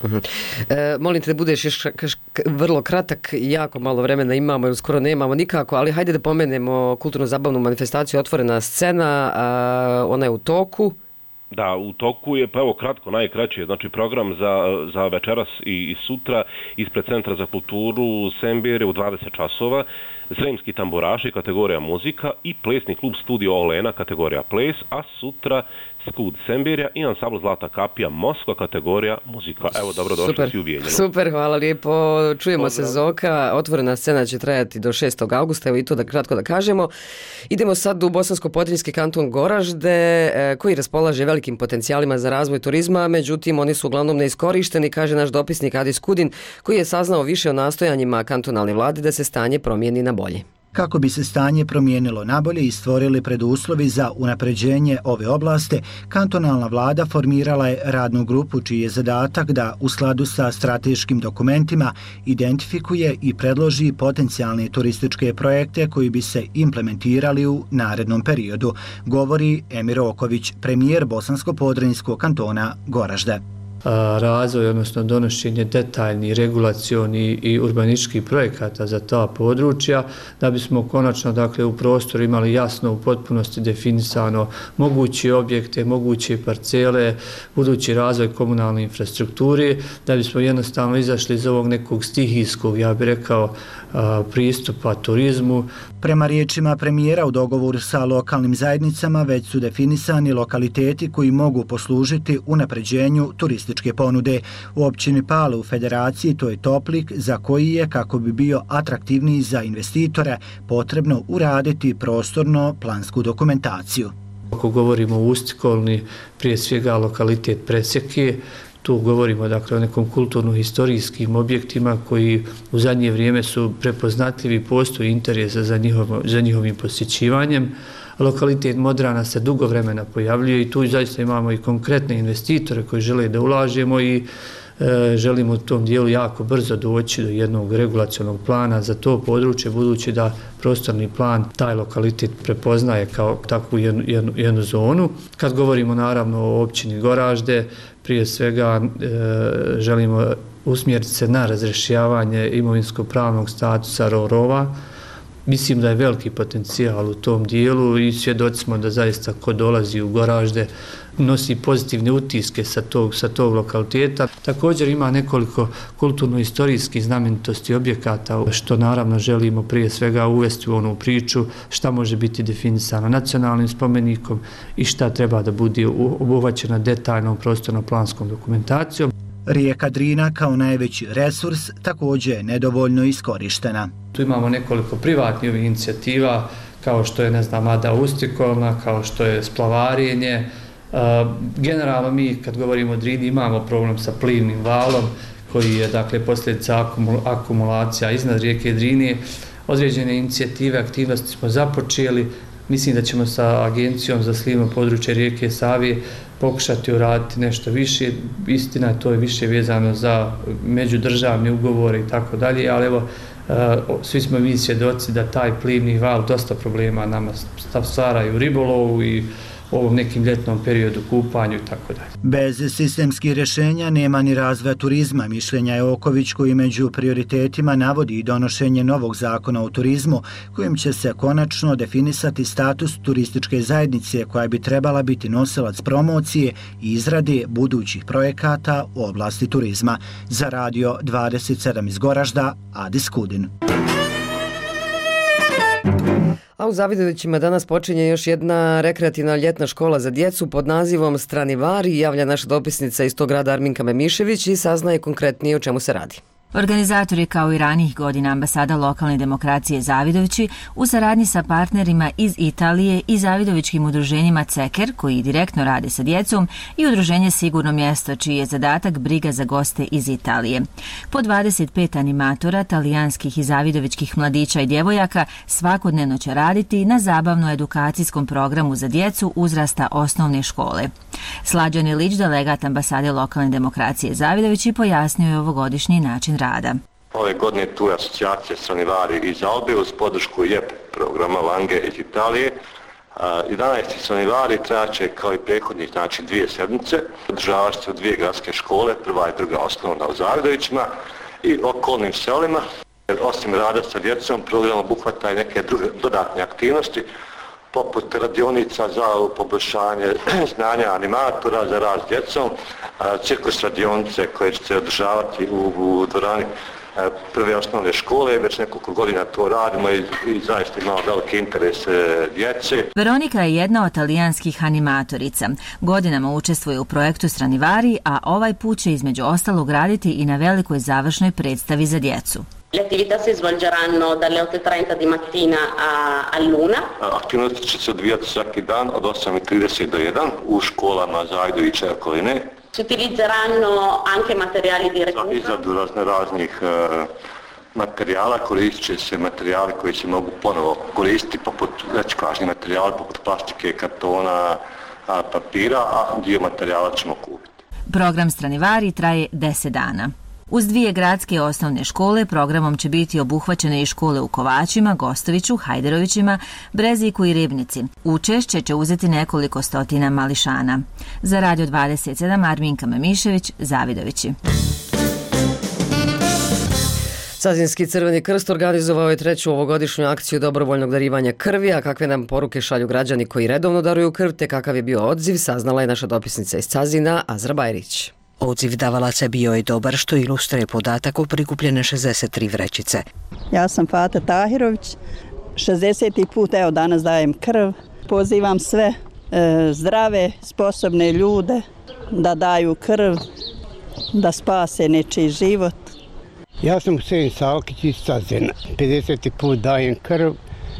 Molim te da budeš još vrlo kratak, jako malo vremena imamo ili skoro nemamo nikako, ali hajde da pomenemo kulturno-zabavnu manifestaciju Otvorena scena, ona je u toku. Da, u toku je, pa evo kratko, najkraće, znači program za večeras i sutra ispred Centra za kulturu Sembire u 20 časova, Zremski tamburaši kategorija muzika i plesni klub Studio Olena kategorija ples, a sutra Skud Sembirja i ansambl Zlata kapija Moskva kategorija muzika. Evo, dobrodošli svi u Bijeljinu. Super, hvala lijepo. Čujemo se, Zoka. Otvorena scena će trajati do 6. augusta, evo i to kratko da kažemo. Idemo sad u Bosansko-Potrinjski kanton Goražde, koji raspolaže velikim potencijalima za razvoj turizma, međutim oni su uglavnom neiskorišteni, kaže naš dopisnik Adis Kudin, koji je saznao više o nastojanjima kantonalne vlade da se stanje promijeni na bolje. Kako bi se stanje promijenilo nabolje i stvorili preduslovi za unapređenje ove oblasti, kantonalna vlada formirala je radnu grupu čiji je zadatak da u skladu sa strateškim dokumentima identifikuje i predloži potencijalne turističke projekte koji bi se implementirali u narednom periodu, govori Emir Oković, premijer Bosansko-Podrinjskog kantona Goražde. razvoj, odnosno donošenje detaljnih, regulacioni i urbanističkih projekata za ta područja, da bismo konačno dakle, u prostoru imali jasno u potpunosti definisano moguće objekte, moguće parcele, budući razvoj komunalne infrastrukture, da bismo jednostavno izašli iz ovog nekog stihijskog, ja bih rekao, pristupa turizmu. Prema riječima premijera, u dogovoru sa lokalnim zajednicama već su definisani lokaliteti koji mogu poslužiti unapređenju turističke ponude. U općini Pale u Federaciji to je Toplik, za koji je, kako bi bio atraktivniji za investitore, potrebno uraditi prostorno plansku dokumentaciju. Ako govorimo o Ustikolni, prije svega lokalitet Presjeke, tu govorimo dakle, o nekom kulturno-historijskim objektima koji u zadnje vrijeme su prepoznatljivi, postoji interes za njihovim posjećivanjem. Lokalitet Modrana se dugo vremena pojavljuje i tu zaista imamo i konkretne investitore koji žele da ulažemo i želimo u tom dijelu jako brzo doći do jednog regulacionog plana za to područje, budući da prostorni plan taj lokalitet prepoznaje kao takvu jednu zonu. Kad govorimo naravno o općini Goražde, prije svega želimo usmjeriti se na razrješavanje imovinsko-pravnog statusa rova. Mislim da je veliki potencijal u tom dijelu i svjedoci smo da zaista ko dolazi u Goražde nosi pozitivne utiske sa tog lokaliteta. Također ima nekoliko kulturno-historijskih znamenitosti objekata, što naravno želimo prije svega uvesti u onu priču šta može biti definisano nacionalnim spomenikom i šta treba da bude obuhvaćena detaljnom prostorno-planskom dokumentacijom. Rijeka Drina kao najveći resurs također je nedovoljno iskorištena. Tu imamo nekoliko privatnih inicijativa, kao što je, Ada Ustikolna, kao što je splavarenje. Generalno mi, kad govorimo o Drini, imamo problem sa plivnim valom, koji je, dakle, posljedica akumulacija iznad rijeke Drine. Određene inicijative, aktivnosti smo započeli. Mislim da ćemo sa Agencijom za slivno područje rijeke Save pokušati uraditi nešto više. Istina, to je više vezano za međudržavne ugovore i tako dalje, ali evo, svi smo mi svjedoci da taj plivni val dosta problema nama stvara i u ribolovu i u ovom nekim ljetnom periodu, kupanju i tako dalje. Bez sistemskih rješenja nema ni razvoja turizma. Mišljenja je Oković, koji među prioritetima navodi i donošenje novog zakona o turizmu, kojim će se konačno definisati status turističke zajednice koja bi trebala biti nosilac promocije i izrade budućih projekata u oblasti turizma. Za Radio 27 iz Goražda, Adis Kudin. A u Zavidovićima danas počinje još jedna rekreativna ljetna škola za djecu pod nazivom Stranivari. Javlja naša dopisnica iz tog grada Arminka Memišević i saznaje konkretnije o čemu se radi. Organizator je kao i ranijih godina ambasada lokalne demokracije Zavidovići u saradnji sa partnerima iz Italije i zavidovičkim udruženjima Ceker, koji direktno rade sa djecom, i udruženje Sigurno mjesto, čiji je zadatak briga za goste iz Italije. Po 25 animatora, talijanskih i zavidovičkih mladića i djevojaka svakodnevno će raditi na zabavno-edukacijskom programu za djecu uzrasta osnovne škole. Slađan Ilić, delegat ambasade lokalne demokracije Zavidovići, pojasnio je ovogodišnji način rada. Ove godine tu je asocijacija Stranivari iz Albe uz podršku JEP programa Lange iz Italije. 11. Stranivari trajaće kao i prethodnih, znači 2 sedmice. Održavaće se u 2 gradske škole, prva i druga osnovna u Zavidovićima i okolnim selima. Osim rada sa djecom, program obuhvata i neke dodatne aktivnosti, poput radionica za poboljšanje znanja animatora za rad s djecom, cirkus radionice koje će se održavati u dvorani prve osnovne škole. Već nekoliko godina to radimo i zaista imamo veliki interes djece. Veronika je jedna od talijanskih animatorica. Godinama učestvuje u projektu Stranivari, a ovaj put će između ostalog raditi i na velikoj završnoj predstavi za djecu. Le attività si svolgeranno dalle 8:30 di mattina all'1. Aktivnosti će se odvijati svaki dan od 8:30 do 1 u školama Zavidovića i okoline. Si utilizzeranno anche materiali di recupero. Za izradu raznih materijala koristit će se materijali koji se mogu ponovo koristiti, poput reciklažnih materijala, poput plastike, kartona, papira, a dio materijala ćemo kupiti. Program Stranivari traje 10 dana. Uz 2 gradske osnovne škole programom će biti obuhvaćene i škole u Kovačima, Gostoviću, Hajderovićima, Breziku i Ribnici. Učešće će uzeti nekoliko stotina mališana. Za Radio 27 Arminka Mamišević, Zavidovići. Cazinski Crveni krst organizovao je 3. ovogodišnju akciju dobrovoljnog darivanja krvi, a kakve nam poruke šalju građani koji redovno daruju krv, te kakav je bio odziv, saznala je naša dopisnica iz Cazina, Azra Bajrić. Odziv davalaca bio je dobar, što ilustruje podatak o prikupljene 63 vrećice. Ja sam Fata Tahirović, 60. put evo danas dajem krv. Pozivam sve zdrave, sposobne ljude da daju krv, da spase nečiji život. Ja sam Husein Salkić iz Cazina. 50. put dajem krv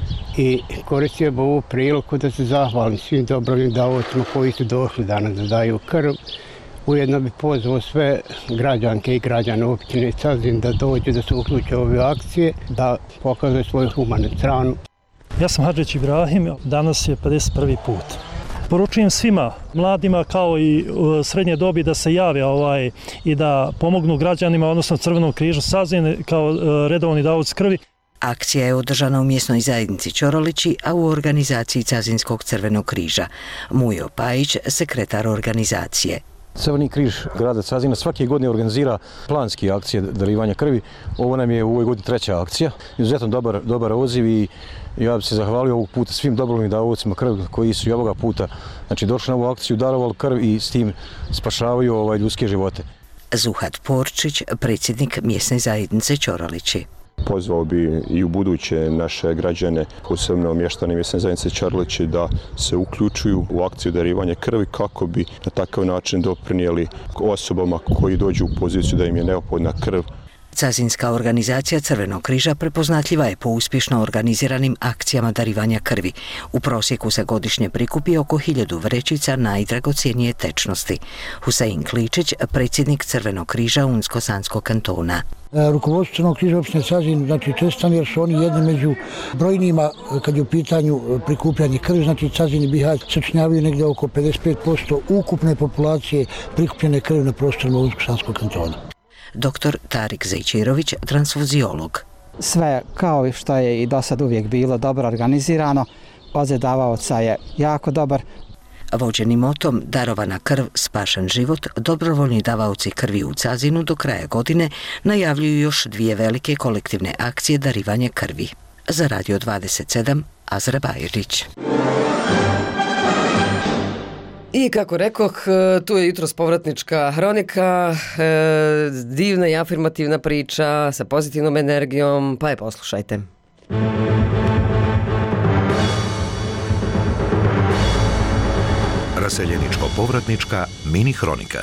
i koristio bi ovu priliku da se zahvalim svim dobrovoljnim davocima koji su došli danas da daju krv. Ujedno bi pozvao sve građanke i građane općine Cazin da dođu, da se uključe u ove akcije, da pokazuju svoju humanu stranu. Ja sam Hadžić Ibrahim, danas je 51. put. Poručujem svima, mladima kao i srednje dobi da se jave i da pomognu građanima, odnosno Crvenom križu Cazin kao redovni davaoc krvi. Akcija je održana u mjesnoj zajednici Ćorolići, a u organizaciji Cazinskog Crvenog križa. Mujo Pajić, sekretar organizacije. Crveni križ grada Cazina svake godine organizira planski akcije darivanja krvi. Ovo nam je u ovoj godini 3. akcija. Izuzetno dobar odziv i ja bih se zahvalio ovog puta svim dobrovoljnim davaocima krvi koji su i ovoga puta došli na ovu akciju, darovali krv i s tim spašavaju ljudske živote. Zuhat Porčić, predsjednik mjesne zajednice Ćorolići. Pozvao bi i u buduće naše građane, posebno mještane mjesne zajednice Ćorilići, da se uključuju u akciju darivanja krvi kako bi na takav način doprinijeli osobama koji dođu u poziciju da im je neophodna krv. Cazinska organizacija Crvenog križa prepoznatljiva je po uspješno organiziranim akcijama darivanja krvi. U prosjeku se godišnje prikupi oko 1000 vrećica najdragocjenije tečnosti. Husein Kličić, predsjednik Crvenog križa Unsko-Sanskog kantona. Rukovodstvo Crvenog križa opštine Cazin, čestam jer su oni jedni među brojnijima kad je u pitanju prikupljanje krvi. Cazin i Bihać sačinjavaju negdje oko 55% ukupne populacije prikupljene krvi na prostorima Unsko-Sanskog kantona. Dr. Tarik Zejčirović, transfuziolog. Sve kao i što je i do sad uvijek bilo dobro organizirano, odziv davaoca je jako dobar. Vođeni motom darovana krv, spašen život, dobrovoljni davaoci krvi u Cazinu do kraja godine najavljuju još 2 velike kolektivne akcije darivanja krvi. Za Radio 27, Azra Bajrić. I kako rekoh, tu je jutros povratnička hronika, divna i afirmativna priča sa pozitivnom energijom, pa je poslušajte. Raseljeničko-povratnička mini hronika.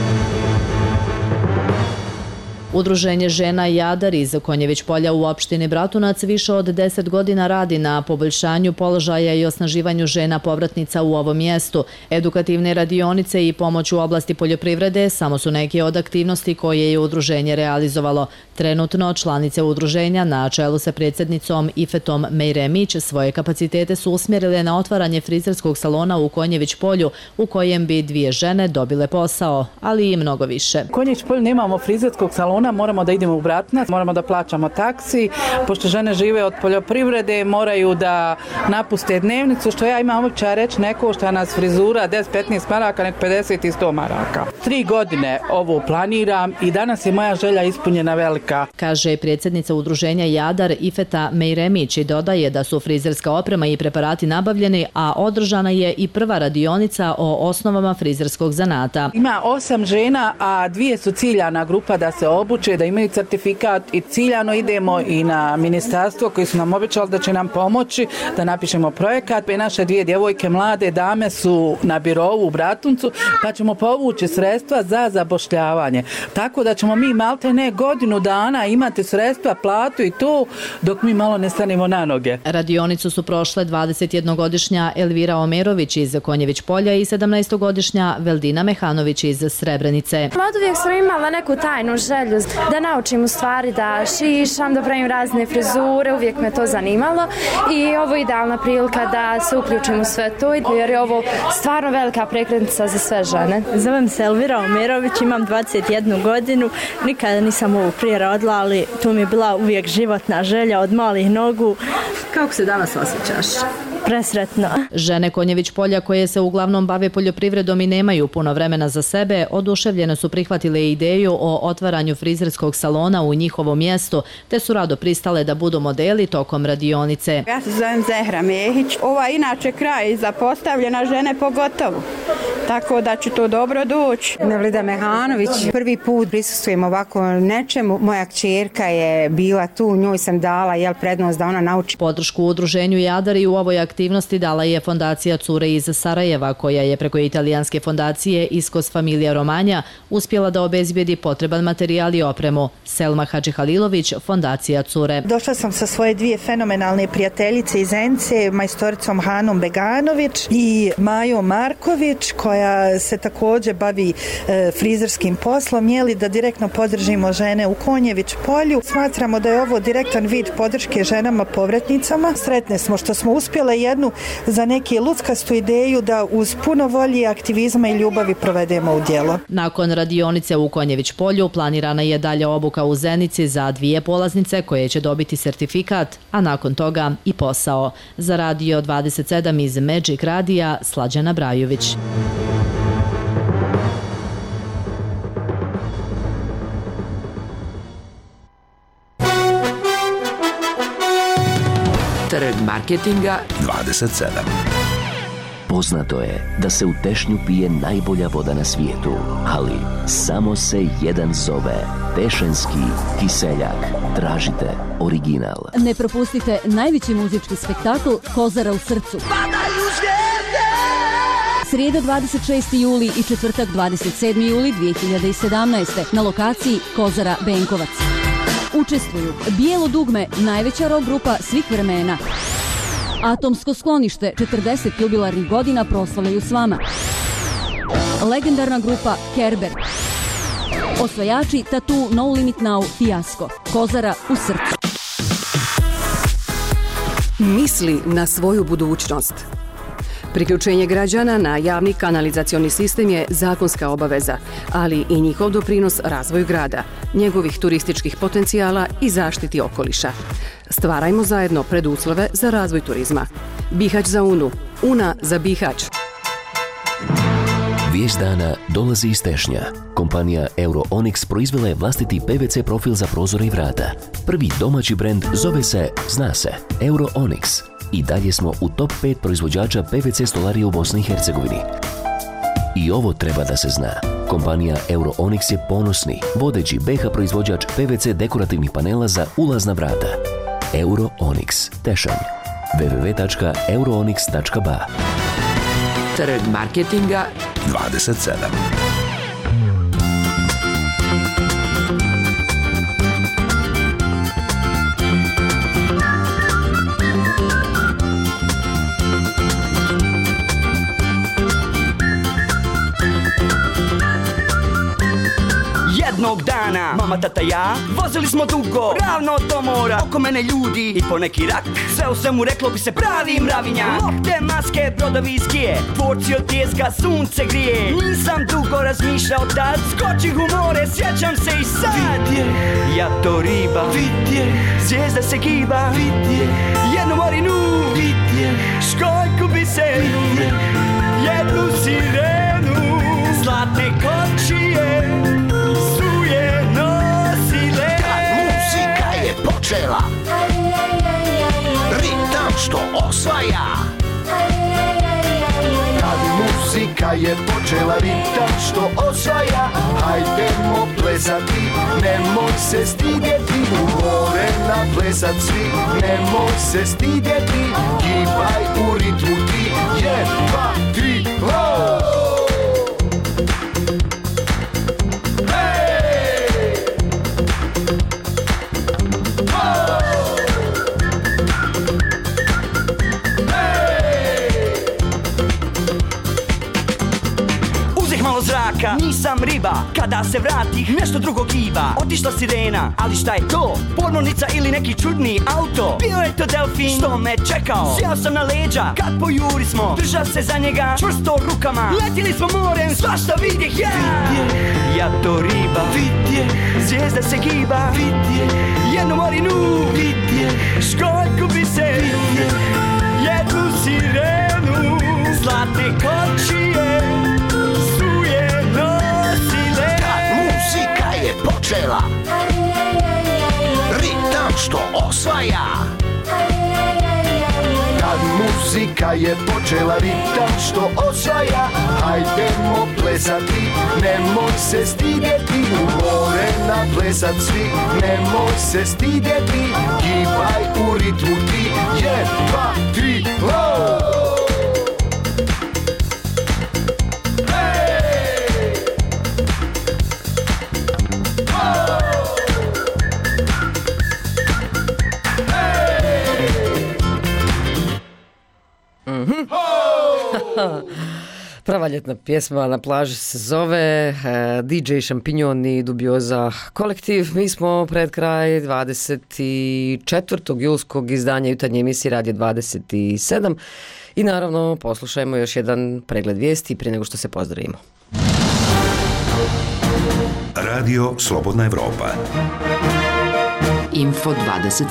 Udruženje žena Jadar iz Konjević polja u opštini Bratunac više od 10 godina radi na poboljšanju položaja i osnaživanju žena povratnica u ovom mjestu. Edukativne radionice i pomoć u oblasti poljoprivrede samo su neke od aktivnosti koje je udruženje realizovalo. Trenutno članice udruženja na čelu sa predsjednicom Ifetom Mejremić svoje kapacitete su usmjerile na otvaranje frizerskog salona u Konjević polju u kojem bi 2 žene dobile posao, ali i mnogo više. Konjević polju nemamo frizerskog salona, moramo da idemo u Bratunac, moramo da plaćamo taksi, pošto žene žive od poljoprivrede, moraju da napuste dnevnicu, što ja imam običaj reći, neko što nas frizura 10-15 maraka, nek 50 i 100 maraka. 3 godine ovo planiram i danas je moja želja ispunjena velika. Kaže predsjednica udruženja Jadar Ifeta Mejremić i dodaje da su frizerska oprema i preparati nabavljeni, a održana je i prva radionica o osnovama frizerskog zanata. Ima 8 žena, a 2 su ciljana grupa da se obuče, da imaju certifikat i ciljano idemo i na ministarstvo koji su nam obećali da će nam pomoći da napišemo projekat. Naše 2 djevojke, mlade dame su na birovu u Bratuncu, pa ćemo povući sredstva za zapošljavanje. Tako da ćemo mi maltene godinu dana imati sredstva, platu i to dok mi malo ne stanemo na noge. Radionicu su prošle 21-godišnja Elvira Omerović iz Konjević polja i 17-godišnja Veldina Mehanović iz Srebrenice. Od uvijek sam imala neku tajnu želju da naučim u stvari da šišam, da pravim razne frizure, uvijek me to zanimalo i ovo je idealna prilika da se uključim u sve to jer je ovo stvarno velika prekretnica za sve žene. Zovem se Elvira Omerović, imam 21 godinu, nikada nisam ovo prije radila, ali to mi je bila uvijek životna želja od malih nogu. Kako se danas osjećaš? Presretno. Žene Konjević polja koje se uglavnom bave poljoprivredom i nemaju puno vremena za sebe, oduševljeno su prihvatile ideju o otvaranju frizerskog salona u njihovom mjestu, te su rado pristale da budu modeli tokom radionice. Ja se zovem Zehra Mehić. Ova inače kraj zapostavljena, žene pogotovo. Tako da će to dobro doći. Mevlida Mehanović, prvi put prisustvujem ovako nečemu. Moja kćerka je bila tu, njoj sam dala prednost da ona nauči. Podršku udruženju Jadari u ovoj aktivnosti dala je fondacija Cure iz Sarajeva, koja je preko italijanske fondacije Iskos Familija Romanja uspjela da obezbijedi potreban materijal i opremu. Selma Hadžihalilović, fondacija Cure. Došla sam sa svoje dvije fenomenalne prijateljice iz Ence, majstoricom Hanom Beganović i Majom Marković, koja se također bavi frizerskim poslom, da direktno podržimo žene u Konjević polju. Smatramo da je ovo direktan vid podrške ženama povratnicama. Sretne smo što smo uspjele jednu za neke luckastu ideju da uz puno volje, aktivizma i ljubavi provedemo u djelo. Nakon radionice u Konjević polju planirana je dalje obuka u Zenici za 2 polaznice koje će dobiti sertifikat, a nakon toga i posao. Za Radio 27 iz Magic Radija, Slađana Brajović. Trg marketinga 27. Poznato je da se u Tešnju pije najbolja voda na svijetu, ali samo se jedan zove Tešenski kiseljak. Tražite original. Ne propustite najveći muzički spektakl Kozara u srcu. Srijeda 26. juli i četvrtak 27. juli 2017. na lokaciji Kozara Benkovac. Učestvuju Bijelo dugme, najveća rock grupa svih vremena. Atomsko sklonište, 40 jubilarnih godina proslavljaju s vama. Legendarna grupa Kerber. Osvajači Tattoo No Limit Now Fijasko. Kozara u srcu. Misli na svoju budućnost. Priključenje građana na javni kanalizacioni sistem je zakonska obaveza, ali i njihov doprinos razvoju grada, njegovih turističkih potencijala i zaštiti okoliša. Stvarajmo zajedno preduslove za razvoj turizma. Bihać za Unu, Una za Bihać. Vijest dana dolazi iz Tešnja. Kompanija Euro Onyx proizvela je vlastiti PVC profil za prozore i vrata. Prvi domaći brend zove se, zna se, Euro Onyx. I dalje smo u top 5 proizvođača PVC stolarije u Bosni i Hercegovini. I ovo treba da se zna. Kompanija Euro Onyx je ponosni, vodeći BiH proizvođač PVC dekorativnih panela za ulazna vrata. Euro Onyx, Tešanj. www.euroonyx.ba. Trg marketinga 27. Jednog dana, mama, tata, ja vozili smo dugo, ravno do mora. Oko mene ljudi i poneki rak. Sve u svemu reklo bi se pravi mravinjak. Lopte, maske, brodovi iz skije, tvorci od tjeska, sunce grije. Nisam dugo razmišljao tad, skočih u more, sjećam se i sad. Vidje, ja to riba, vidje, zvijezda se kiba, vidje, jednu morinu, vidje, školjku bi se, vidje, jednu sirenu, zlatne kočije. Počela ritam što osvaja. Kad muzika je počela, ritam što osvaja. Hajdemo plesati, nemoj se stidjeti. U more naplesat svi, nemoj se stidjeti. Kibaj u ritmu ti, 1, 2, 3, ho! baka, nisam riba. Kada se vratih, nešto drugo giba. Otišla sirena, ali šta je to? Pornonica ili neki čudni auto? Bio je to delfin što me čekao. Sjeo sam na leđa, kad pojuri smo. Držao se za njega, čvrsto rukama. Letili smo morem, svašta vidjeh ja. Ja to riba, zvijezda se giba, jednu morinu, školjku bi se, jednu sirenu, zlatne kočije, struje nosile. Kad muzika je počela, ritam što osvaja. Kad muzika je počela, ritam što osvaja. Hajdemo plesati, nemoj se stidjeti. U more naplesat svi, nemoj se stidjeti. Gibaj u ritmu ti, 1, 2, 3, wow! Prava ljetna pjesma na plaži se zove DJ Šampinjon i Dubioza kolektiv. Mi smo pred kraj 24. julskog izdanja jutarnje emisije Radio 27 i naravno poslušajmo još jedan pregled vijesti prije nego što se pozdravimo. Radio Slobodna Evropa. Info 27.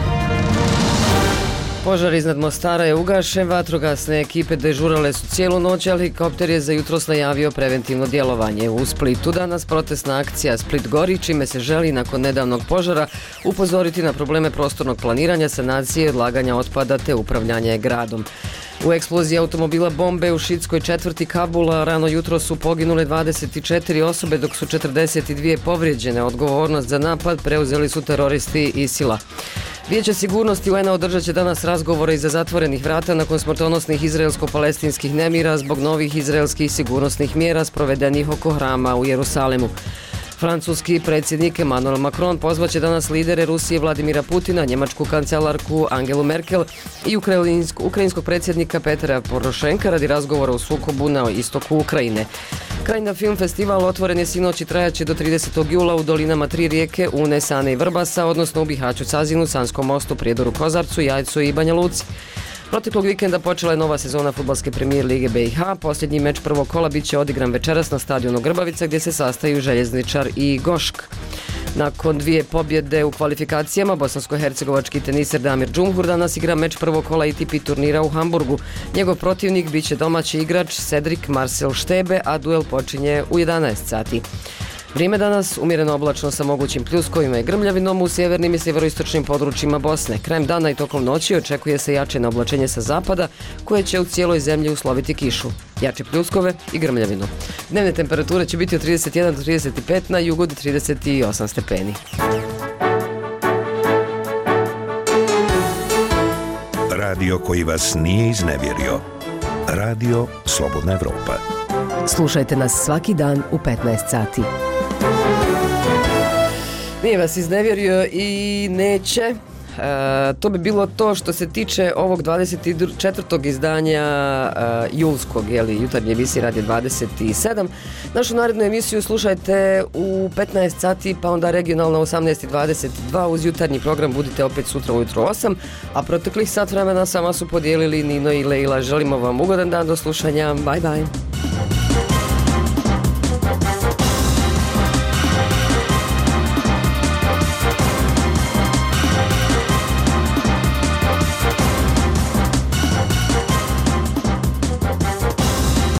Požar iznad Mostara je ugašen, vatrogasne ekipe dežurale su cijelu noć, a helikopter je za jutros najavio preventivno djelovanje. U Splitu danas protestna akcija Split gori, čime se želi nakon nedavnog požara upozoriti na probleme prostornog planiranja, sanacije i odlaganja otpada te upravljanje gradom. U eksploziji automobila bombe u šiitskoj četvrti Kabula rano jutro su poginule 24 osobe, dok su 42 povrijeđene. Odgovornost za napad preuzeli su teroristi ISIL-a. Vijeće sigurnosti UN-a održat će danas razgovore iza zatvorenih vrata nakon smrtonosnih izraelsko-palestinskih nemira zbog novih izraelskih sigurnosnih mjera sprovedenih oko hrama u Jerusalemu. Francuski predsjednik Emmanuel Macron pozvaće danas lidere Rusije Vladimira Putina, njemačku kancelarku Angelu Merkel i ukrajinskog predsjednika Petra Porošenka radi razgovora o sukobu na istoku Ukrajine. Krajina film festival otvoren je sinoć i trajaće do 30. jula u dolinama 3 rijeke Une, Sane i Vrbasa, odnosno u Bihaću, Cazinu, Sanskom mostu, Prijedoru, Kozarcu, Jajcu i Banja Luci. Proteklog vikenda počela je nova sezona fudbalske premijer Lige BiH. Posljednji meč prvog kola bit će odigran večeras na stadionu Grbavica gdje se sastaju Željezničar i Gošk. Nakon 2 pobjede u kvalifikacijama, bosansko-hercegovački teniser Damir Džumhur danas igra meč prvog kola ATP turnira u Hamburgu. Njegov protivnik bit će domaći igrač Cedric Marcel Štebe, a duel počinje u 11 sati. Vrijeme danas umjereno oblačno sa mogućim pljuskovima i grmljavinom u sjevernim i sjeveroistočnim područjima Bosne. Krajem dana i tokom noći očekuje se jače oblačenje sa zapada koje će u cijeloj zemlji usloviti kišu, jače pljuskove i grmljavinu. Dnevne temperature će biti od 31 do 35, na jugu do 38 stepeni. Radio koji vas nije iznevjerio. Radio Slobodna Evropa. Slušajte nas svaki dan u 15 sati. Nije vas iznevjerio i neće. To bi bilo to što se tiče ovog 24. izdanja julskog, jutarnje emisije Radio 27. Našu narednu emisiju slušajte u 15 sati, pa onda regionalna 18:22. Uz jutarnji program budite opet sutra ujutro 8, a proteklih sat vremena sama su podijelili Nino i Leila. Želimo vam ugodan dan, do slušanja. Bye bye.